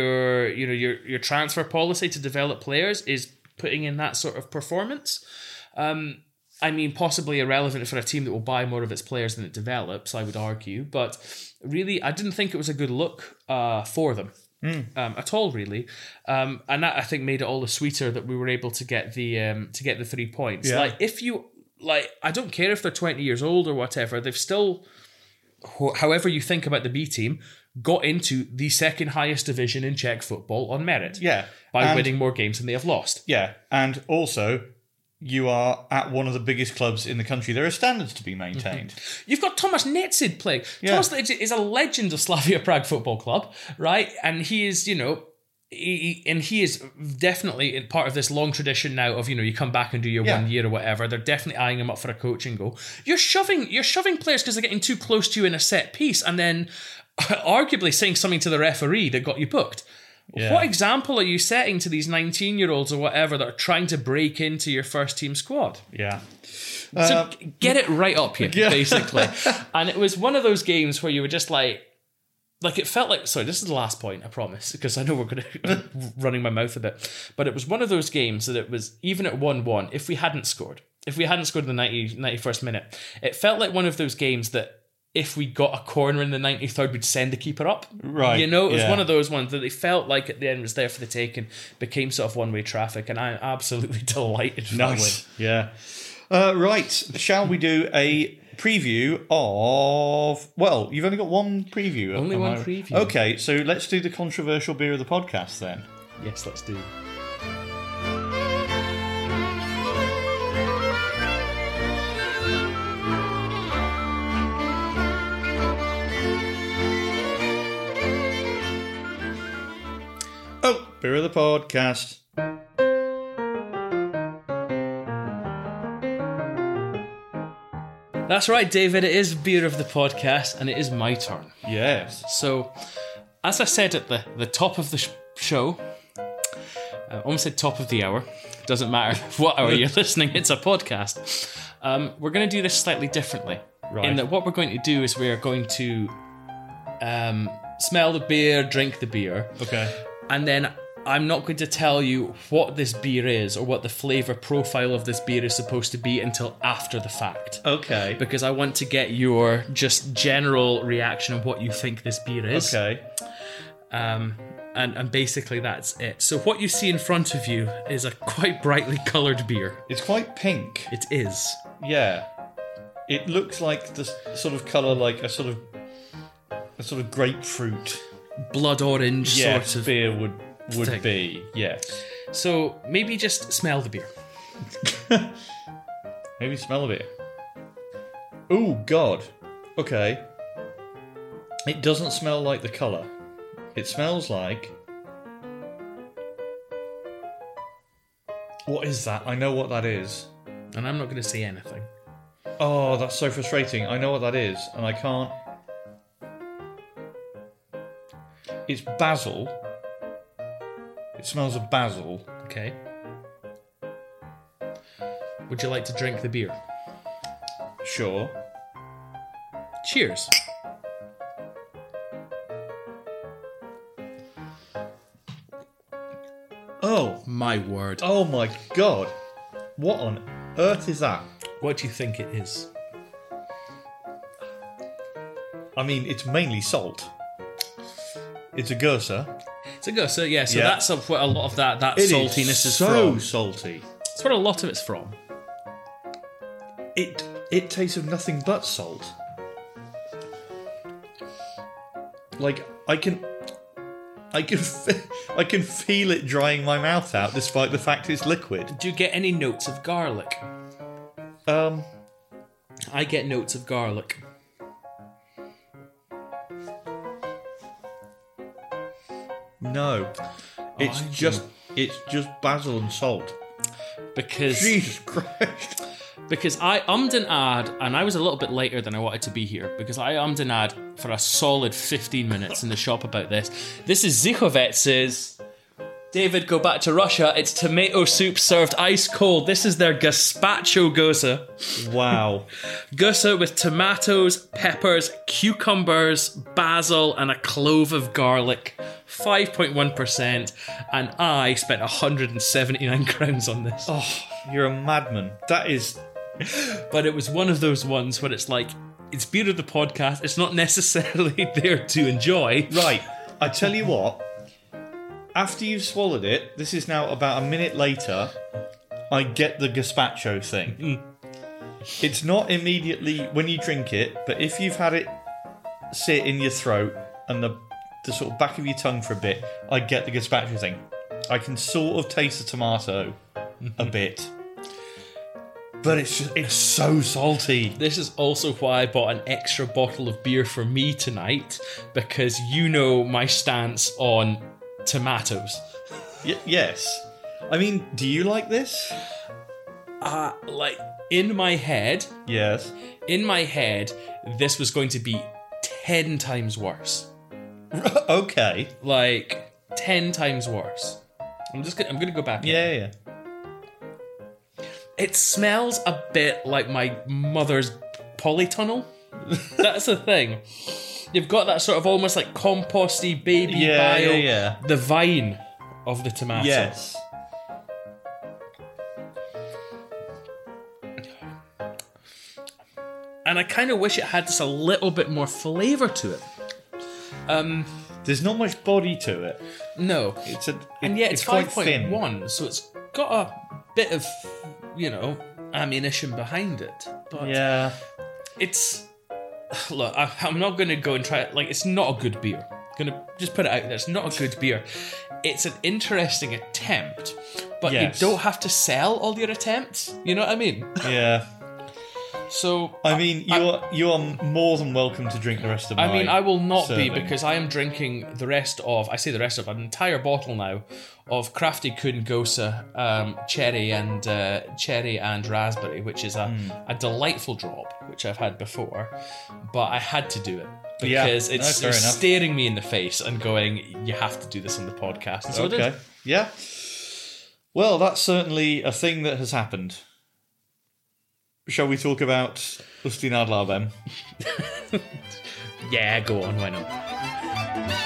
your transfer policy to develop players is putting in that sort of performance. I mean, possibly irrelevant for a team that will buy more of its players than it develops, I would argue. But really, I didn't think it was a good look for them. At all, really, and that I think made it all the sweeter that we were able to get the 3 points. Yeah. Like, if you like, I don't care if they're 20 years old or whatever, they've still, however you think about the B team, got into the second highest division in Czech football on merit. Yeah, by winning more games than they have lost. Yeah, and also, you are at one of the biggest clubs in the country. There are standards to be maintained. You've got Tomasz Netsid playing. Yeah. Tomasz Netsid is a legend of Slavia Prague Football Club, right? And he is, you know, he is definitely in part of this long tradition now of, you know, you come back and do your 1 year or whatever. They're definitely eyeing him up for a coaching goal. You're shoving players because they're getting too close to you in a set piece, and then arguably saying something to the referee that got you booked. Yeah. What example are you setting to these 19-year-olds or whatever that are trying to break into your first team squad? Yeah. So get it right up here, basically. And it was one of those games where you were just like it felt like, sorry, this is the last point, I promise, because I know we're going to running my mouth a bit. But it was one of those games that it was, even at 1-1, if we hadn't scored in the 91st minute, it felt like one of those games that if we got a corner in the 93rd, we'd send the keeper up. Right. You know, it was one of those ones that they felt like at the end was there for the taking, became sort of one-way traffic, and I'm absolutely delighted for Nice. that win. Yeah. Right. Shall we do a preview of... Well, you've only got one preview. Only one preview. Okay, so let's do the controversial beer of the podcast then. Yes, let's do. Oh, beer of the podcast. That's right, David. It is beer of the podcast, and it is my turn. Yes. So, as I said at the top of the show, I almost said top of the hour. Doesn't matter what hour you're listening, it's a podcast. We're going to do this slightly differently. Right. In that what we're going to do is we're going to smell the beer, drink the beer. Okay. And then I'm not going to tell you what this beer is or what the flavour profile of this beer is supposed to be until after the fact. Okay. Because I want to get your just general reaction of what you think this beer is. Okay. And basically that's it. So what you see in front of you is a quite brightly coloured beer. It's quite pink. It is. Yeah. It looks like the sort of colour like a sort of grapefruit Blood orange sort of beer would thing. be. Yes. So maybe just smell the beer. Maybe smell a bit. Oh God. Okay. It doesn't smell like the colour. It smells like... What is that? I know what that is. And I'm not going to say anything. Oh, that's so frustrating. I know what that is, and I can't... It's basil. It smells of basil. Okay. Would you like to drink the beer? Sure. Cheers. Oh. My word. Oh my God. What on earth is that? What do you think it is? I mean, it's mainly salt. It's a Gersa. It's a Gersa, yeah. So Yeah. that's where a lot of that It saltiness is so from. salty. That's where a lot of it's from. it tastes of nothing but salt. Like I can feel it drying my mouth out, despite the fact it's liquid. Do you get any notes of garlic? I get notes of garlic. No, it's just basil and salt. Because Jesus Christ. Because I ummed and ahed, and I was a little bit later than I wanted to be here, because I ummed and ahed for a solid 15 minutes in the shop about this. This is Zychowicz's. David, go back to Russia. It's tomato soup served ice cold. This is their gazpacho gosa. Wow. Gosa with tomatoes, peppers, cucumbers, basil, and a clove of garlic. 5.1%, and I spent 179 crowns on this. Oh, you're a madman. That is... But it was one of those ones where it's like, it's beer of the podcast, it's not necessarily there to enjoy. Right, I tell you what, after you've swallowed it, this is now about a minute later, I get the gazpacho thing. It's not immediately when you drink it, but if you've had it sit in your throat and the sort of back of your tongue for a bit, I get the gazpacho thing. I can sort of taste the tomato a bit. But it's so salty. This is also why I bought an extra bottle of beer for me tonight, because you know my stance on tomatoes. Yes. I mean, do you like this? Like, in my head, Yes. this was going to be 10 times worse. Okay. Like, 10 times worse. I'm gonna go back. Yeah. It smells a bit like my mother's polytunnel. That's the thing. You've got that sort of almost like composty baby bio. Yeah. The vine of the tomato. Yes. And I kind of wish it had just a little bit more flavour to it. There's not much body to it. No. And yet it's quite thin. 5.1, so it's got a bit of, ammunition behind it. But Yeah. it's... Look, I'm not going to go and try it. Like, it's not a good beer. Going to just put it out there. It's not a good beer. It's an interesting attempt, but Yes. you don't have to sell all your attempts. You know what I mean? Yeah. So... I mean, you are more than welcome to drink the rest of my I will not serving. be, because I am drinking the rest of an entire bottle now of Crafty Kun Gosa cherry and raspberry, which is a delightful drop, which I've had before, but I had to do it because it's fair enough. staring me in the face and going, you have to do this on the podcast. And so it Okay. is. Yeah. Well, that's certainly a thing that has happened. Shall we talk about Ustin Adlarbem? Yeah, go on, why not?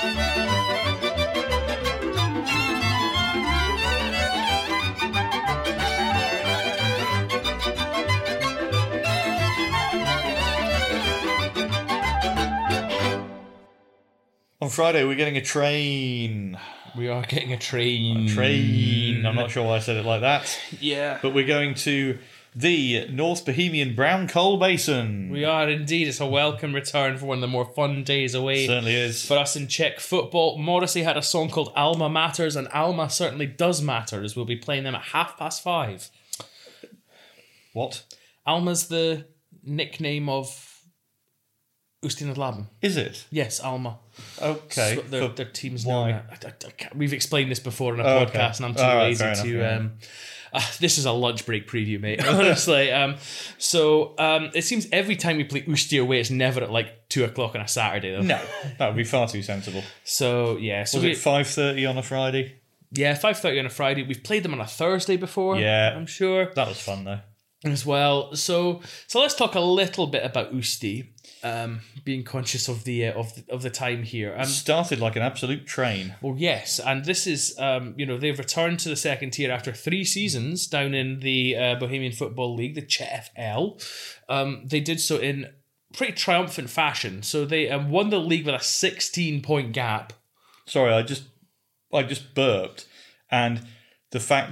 On Friday, we're getting a train. We are getting a train. I'm not sure why I said it like that. Yeah. But we're going to the North Bohemian Brown Coal Basin. We are indeed. It's a welcome return for one of the more fun days away. Certainly is. For us in Czech football. Morrissey had a song called Alma Matters, and Alma certainly does matter, as we'll be playing them at 5:30. What? Alma's the nickname of Ustin Adlarbem. Is it? Yes, Alma. Okay. That's what their team's why? known. We've explained this before in a Oh, podcast, okay. and I'm too All right, lazy fair to... enough, this is a lunch break preview, mate, honestly. It seems every time we play Usti away, it's never at like 2:00 on a Saturday, though. No, that would be far too sensible. So, yeah. So Was it 5:30 on a Friday? Yeah, 5:30 on a Friday. We've played them on a Thursday before. Yeah. I'm sure. That was fun, though. As well. So let's talk a little bit about Usti. Being conscious of the time here. Started like an absolute train. Well, yes, and this is they've returned to the second tier after 3 seasons down in the Bohemian Football League, the CFL. They did so in pretty triumphant fashion. So they won the league with a 16-point gap. Sorry, I just burped, and the fact that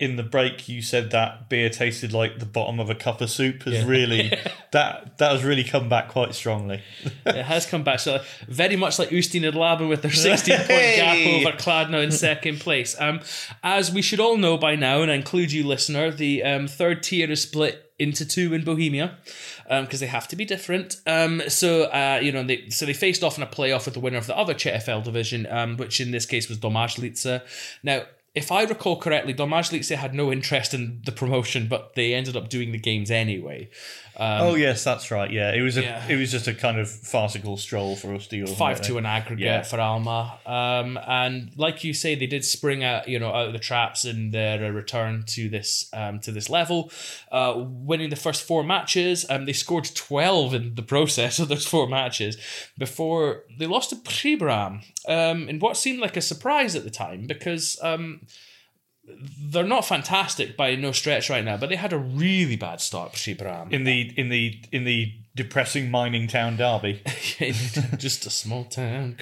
in the break you said that beer tasted like the bottom of a cup of soup has really that has really come back quite strongly. It has come back. So very much like Oostin and Laban with their 16-point gap over Kladno in second place. As we should all know by now, and I include you, listener, the third tier is split into two in Bohemia because they have to be different. So they faced off in a playoff with the winner of the other CFL division, which in this case was Domažlice. Now, if I recall correctly, Domažlice had no interest in the promotion, but they ended up doing the games anyway. Oh yes, that's right. Yeah, it was just a kind of farcical stroll for Ostigio. 5-2 in aggregate for Alma, and like you say, they did spring out of the traps in their return to this level, winning the first 4 matches. They scored 12 in the process of those 4 matches before they lost to Příbram in what seemed like a surprise at the time because. They're not fantastic by no stretch right now, but they had a really bad start. Příbram in the depressing mining town derby, just a small town.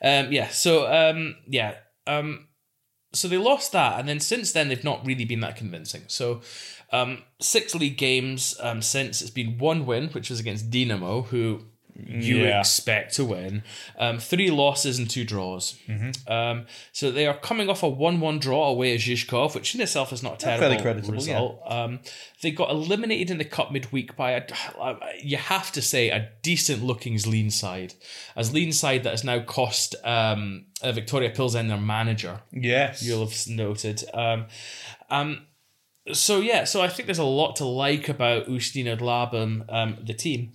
So they lost that, and then since then they've not really been that convincing. So 6 league games since. It's been 1 win, which was against Dinamo, who you expect to win. 3 losses and 2 draws. Mm-hmm. So they are coming off a 1-1 draw away at Žižkov, which in itself is not a terrible result. Yeah. They got eliminated in the cup midweek by you have to say, a decent-looking Zlín side. A Zlín side that has now cost Victoria Pilsen their manager. Yes. You'll have noted. So I think there's a lot to like about Oostin Laban, the team.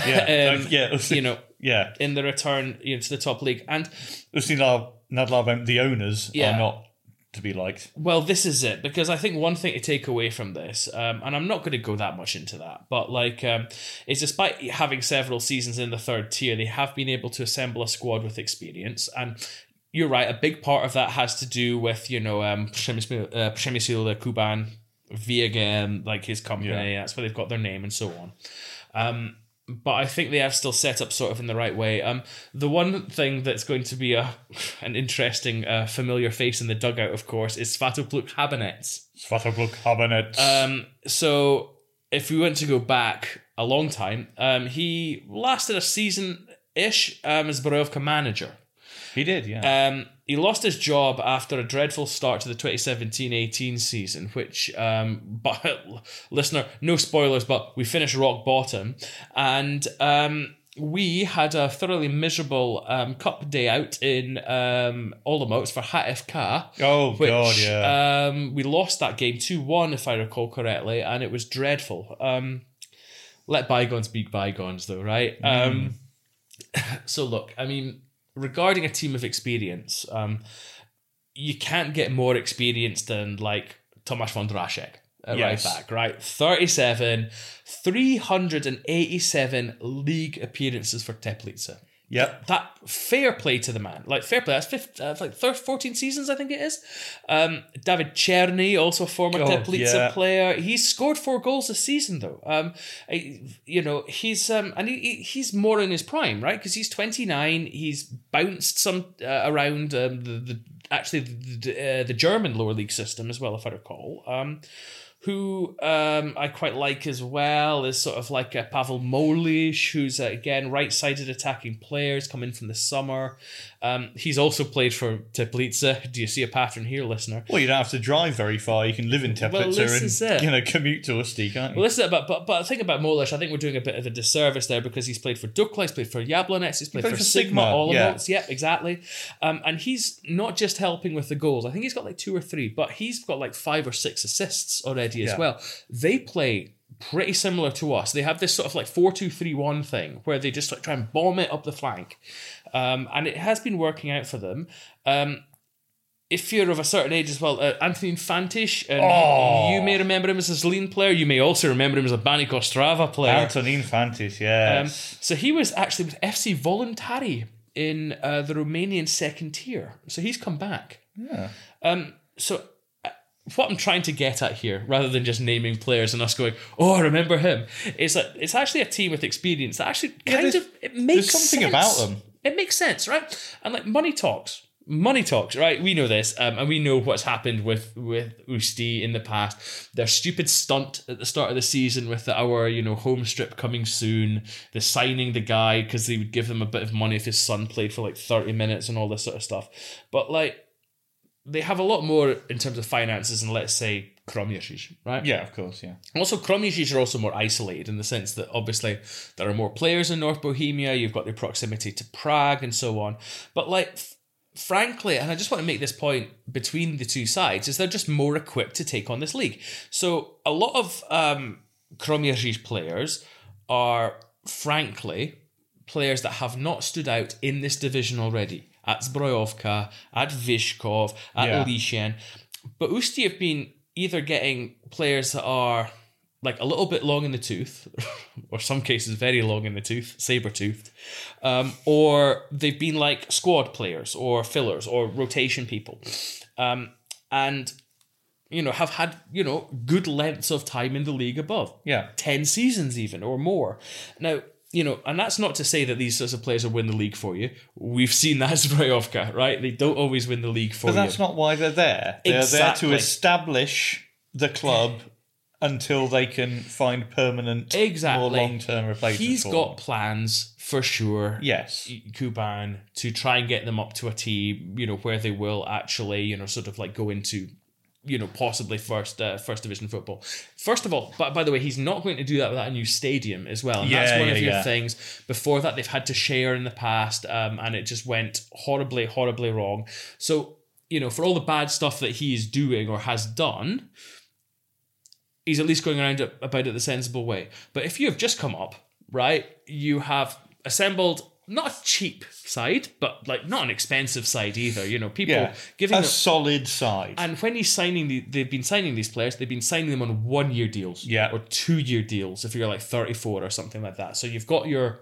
In the return to the top league. And Oostin Laban, the owners, are not to be liked. Well, this is it, because I think one thing to take away from this, and I'm not going to go that much into that, but is despite having several seasons in the third tier, they have been able to assemble a squad with experience. And you're right, a big part of that has to do with Przemysl Kuban, Viagam, like his company, that's where they've got their name and so on. But I think they have still set up sort of in the right way. The one thing that's going to be an interesting familiar face in the dugout, of course, is Svatopluk Habanets. So if we went to go back a long time, he lasted a season-ish as Borovka manager. He did, yeah. He lost his job after a dreadful start to the 2017-18 season, which, but listener, no spoilers, but we finished rock bottom. And we had a thoroughly miserable cup day out in Olomouc for HFK. Oh, which, God, yeah. We lost that game 2-1, if I recall correctly, and it was dreadful. Let bygones be bygones, though, right? So, look, I mean, regarding a team of experience, you can't get more experience than like Tomáš Vondrašek at right back, right? 37, 387 league appearances for Teplice. Yep. That fair play to the man. Like, fair play. That's 14 seasons, I think it is. David Cherny, also a former Teplice player. He's scored 4 goals this season, though. He's more in his prime, right? Because he's 29. He's bounced some around the German lower league system as well, if I recall. Who I quite like as well is sort of like Pavel Molish, who's again right-sided attacking players coming from the summer. He's also played for Teplice. Do you see a pattern here, listener? Well, you don't have to drive very far. You can live in Teplice and commute to Ústí, can't you? Well, this is it. But the thing about Molish, I think we're doing a bit of a disservice there because he's played for Dukla, he's played for Jablonec, he's played for Sigma Olomouc. Yeah, exactly. And he's not just helping with the goals. I think he's got like 2 or 3, but he's got like 5 or 6 assists already as well. They play pretty similar to us. They have this sort of like 4-2-3-1 thing where they just like try and bomb it up the flank. And it has been working out for them. If you're of a certain age as well, Anthony Fantish, you may remember him as a Zlín player. You may also remember him as a Baník Ostrava player. Antonín Fantish, yes. So he was actually with FC Voluntari in the Romanian second tier. So he's come back. Yeah. What I'm trying to get at here, rather than just naming players and us going, "Oh, I remember him," is that it's actually a team with experience that actually it makes something sense. about them. It makes sense, right? And like money talks. money talks, right? We know this, and we know what's happened with Usti in the past. Their stupid stunt at the start of the season with our home strip coming soon, the signing the guy because they would give them a bit of money if his son played for like 30 minutes and all this sort of stuff. But like, they have a lot more in terms of finances than, let's say, Kromierzij, right? Yeah, of course, yeah. Also, Kromierzij are also more isolated in the sense that obviously there are more players in North Bohemia, you've got the proximity to Prague and so on. But like, frankly, and I just want to make this point between the two sides, is they're just more equipped to take on this league. So a lot of Kromierzij players are, frankly, players that have not stood out in this division already. At Zbrojovka, at Vyshkov, at Lysian. But Usti have been either getting players that are like a little bit long in the tooth, or some cases very long in the tooth, saber-toothed, or they've been like squad players or fillers or rotation people. And, have had, good lengths of time in the league above. Yeah. 10 seasons even or more. Now, and that's not to say that these sorts of players will win the league for you. We've seen that as Zbrojovka, right? They don't always win the league for you. But that's not why they're there. They're Exactly. there to establish the club until they can find permanent, more long-term replacements. He's got plans for sure. Yes. Kuban, to try and get them up to a team, where they will actually, sort of like go into, possibly first division football. First of all, but by the way, he's not going to do that without a new stadium as well. And that's one of your things. Before that, they've had to share in the past, and it just went horribly, horribly wrong. So, for all the bad stuff that he is doing or has done, he's at least going around about it the sensible way. But if you have just come up, right, you have assembled not a cheap side, but like not an expensive side either. People giving a them solid side. And when he's they've been signing these players, they've been signing them on 1-year deals, or 2-year deals if you're like 34 or something like that. So you've got your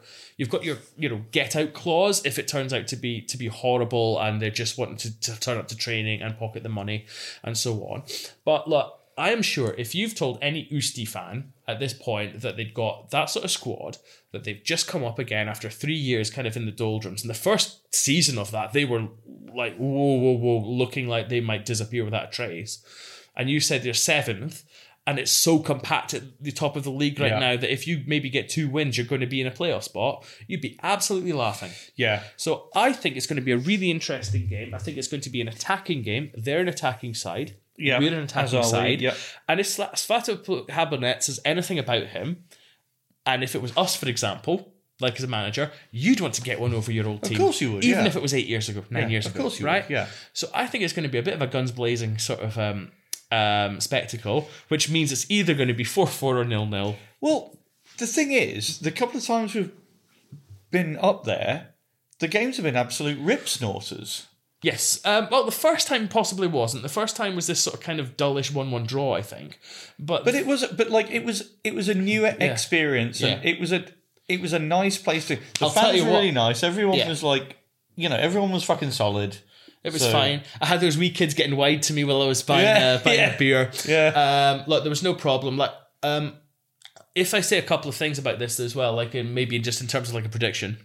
get out clause if it turns out to be horrible and they're just wanting to turn up to training and pocket the money and so on. But look, I am sure if you've told any Usti fan at this point that they've got that sort of squad, that they've just come up again after 3 years kind of in the doldrums, and the first season of that, they were like, whoa, looking like they might disappear without a trace, and you said they're 7th, and it's so compact at the top of the league right now that if you maybe get 2 wins, you're going to be in a playoff spot, you'd be absolutely laughing. Yeah. So I think it's going to be a really interesting game. I think it's going to be an attacking game. They're an attacking side. Yeah, we're an attacking side. Yeah. And if Svato Habernet says anything about him, and if it was us, for example, like as a manager, you'd want to get one over your old team. Of course you would, even if it was 8 years ago, 9 years ago. Of course you right? would, yeah. So I think it's going to be a bit of a guns blazing sort of spectacle, which means it's either going to be 4-4 or 0-0. Well, the thing is, the couple of times we've been up there, the games have been absolute rip snorters. Yes. Well, the first time possibly wasn't. The first time was this sort of kind of dullish 1-1 draw, I think. But it was a new experience, and it was a nice place to. The fans were really nice. Everyone was like, everyone was fucking solid. It was fine. I had those wee kids getting wide to me while I was buying a beer. Yeah. Look, there was no problem. Like, if I say a couple of things about this as well, like maybe just in terms of like a prediction,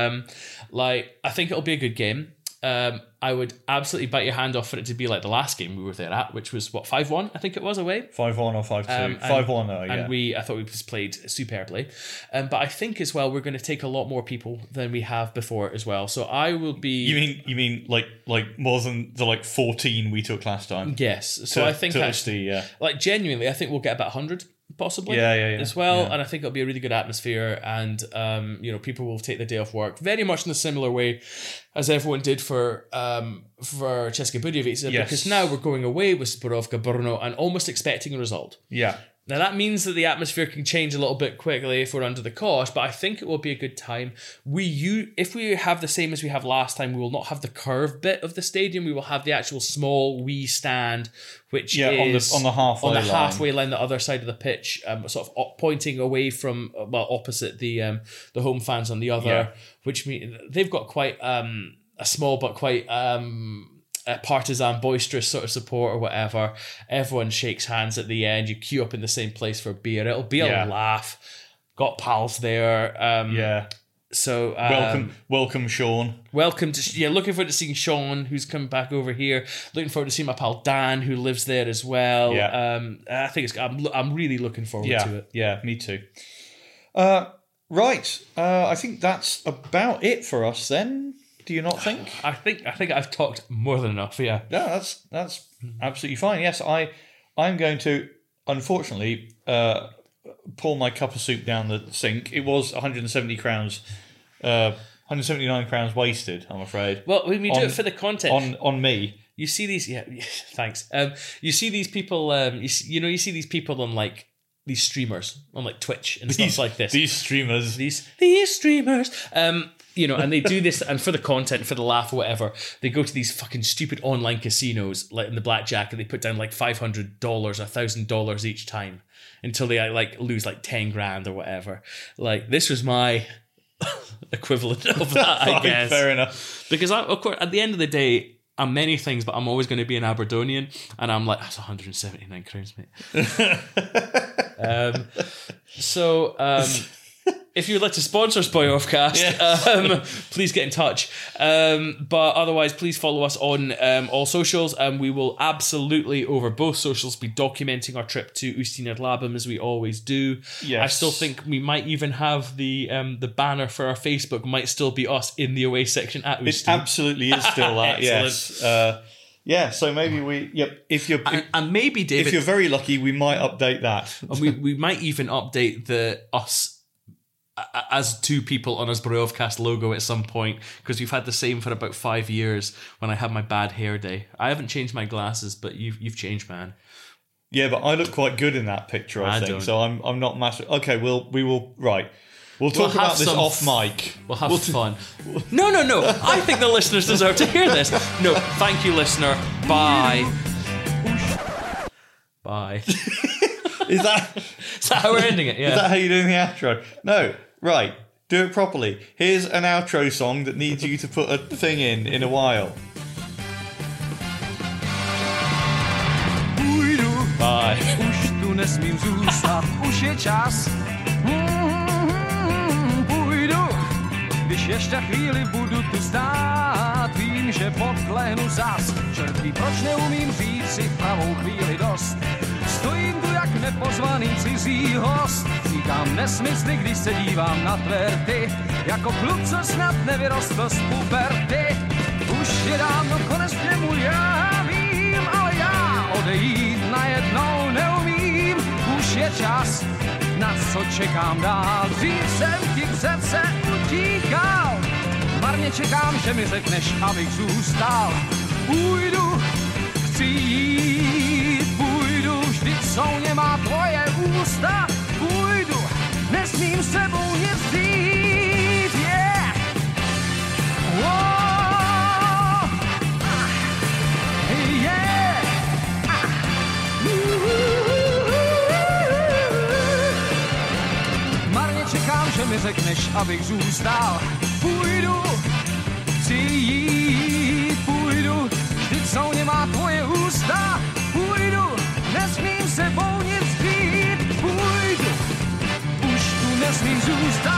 I think it'll be a good game. I would absolutely bite your hand off for it to be like the last game we were there at, which was 5-1, I think it was, away. 5-1 or 5-2. 5-1 though, yeah. And I thought we just played superbly. But I think as well we're going to take a lot more people than we have before as well. So I will be. You mean like more than the 14 we took last time? Yes. So I think actually, like genuinely, I think we'll get about 100. Possibly, as well, and I think it'll be a really good atmosphere, and people will take the day off work very much in a similar way as everyone did for České Budějovice, because now we're going away with Zbrojovka Brno and almost expecting a result. Yeah. Now that means that the atmosphere can change a little bit quickly if we're under the cosh, but I think it will be a good time. If we have the same as we have last time, we will not have the curved bit of the stadium. We will have the actual small wee stand, which is on the halfway line, the other side of the pitch, sort of pointing away from opposite the home fans on the other, which means they've got quite a small but quite partisan, boisterous sort of support or whatever. Everyone shakes hands at the end. You queue up in the same place for a beer. It'll be a laugh. Got pals there. So welcome, Sean. Welcome to looking forward to seeing Sean, who's coming back over here. Looking forward to seeing my pal Dan, who lives there as well. Yeah. I think I'm really looking forward to it. Yeah, me too. Right. I think that's about it for us then. Do you not think? I think I've talked more than enough. Yeah. No, that's absolutely fine. Yes, I'm going to unfortunately pour my cup of soup down the sink. It was 170 crowns. 179 crowns wasted, I'm afraid. Well, when we do it for the content on me. You see these, thanks. You see these people. You see these people on like these streamers on like Twitch and stuff like this. These streamers. These streamers. And they do this, and for the content, for the laugh or whatever, they go to these fucking stupid online casinos, like in the blackjack, and they put down like $500, $1,000 each time until they like lose like 10 grand or whatever. Like this was my equivalent of that, I guess. Fair enough. Because of course, at the end of the day, I'm many things, but I'm always going to be an Aberdonian, and I'm like, that's 179 crowns, mate. If you'd like to sponsor Spoy Offcast, please get in touch. But otherwise, please follow us on all socials, and we will absolutely, over both socials, be documenting our trip to Ústí nad Labem as we always do. Yes. I still think we might even have the banner for our Facebook might still be us in the away section at Ústí. It absolutely is still that. Yes. So maybe if you're maybe David, if you're very lucky, we might update that. we might even update the us as two people on our Zbrojovcast logo at some point, because we've had the same for about 5 years when I had my bad hair day. I haven't changed my glasses, but you've changed, man. Yeah, but I look quite good in that picture, I think. Don't. So I'm not massive. Okay, we will right. We'll talk about this off mic. We'll have fun. No. I think the listeners deserve to hear this. No, thank you, listener. Bye. Bye. Is that how we're ending it? Yeah. Is that how you're doing the outro? No. Right. Do it properly. Here's an outro song that needs you to put a thing in a while. Bye. Už tu nesmím zůstat, už je čas. Půjdu, když ještě chvíli budu tu stát. Vím, že podlehnu zas. Čertví, proč neumím říct si v pravou chvíli dost. Stojím tu jak nepozvaný cizí host. Říkám nesmysly, když se dívám na tvé rty. Jako kluk, co snad nevyrostl z puberty. Už je dávno konec němu, já vím, ale já odejít najednou neumím. Už je čas, na co čekám dál. Dřív jsem ti přece utíkal. Marně čekám, že mi řekneš, abych zůstal. Půjdu, chci jít, půjdu, vždyť jsou něma tvoje ústa. Půjdu, nesmím s sebou nic vzít, yeah. Oh, yeah. Marně čekám, že mi řekneš, abych zůstal. Půjdu, chci jít, půjdu, vždyť jsou něma tvoje ústa. Půjdu, nesmím sebou nic vzít. Půjdu, už tu nesmím zůstat.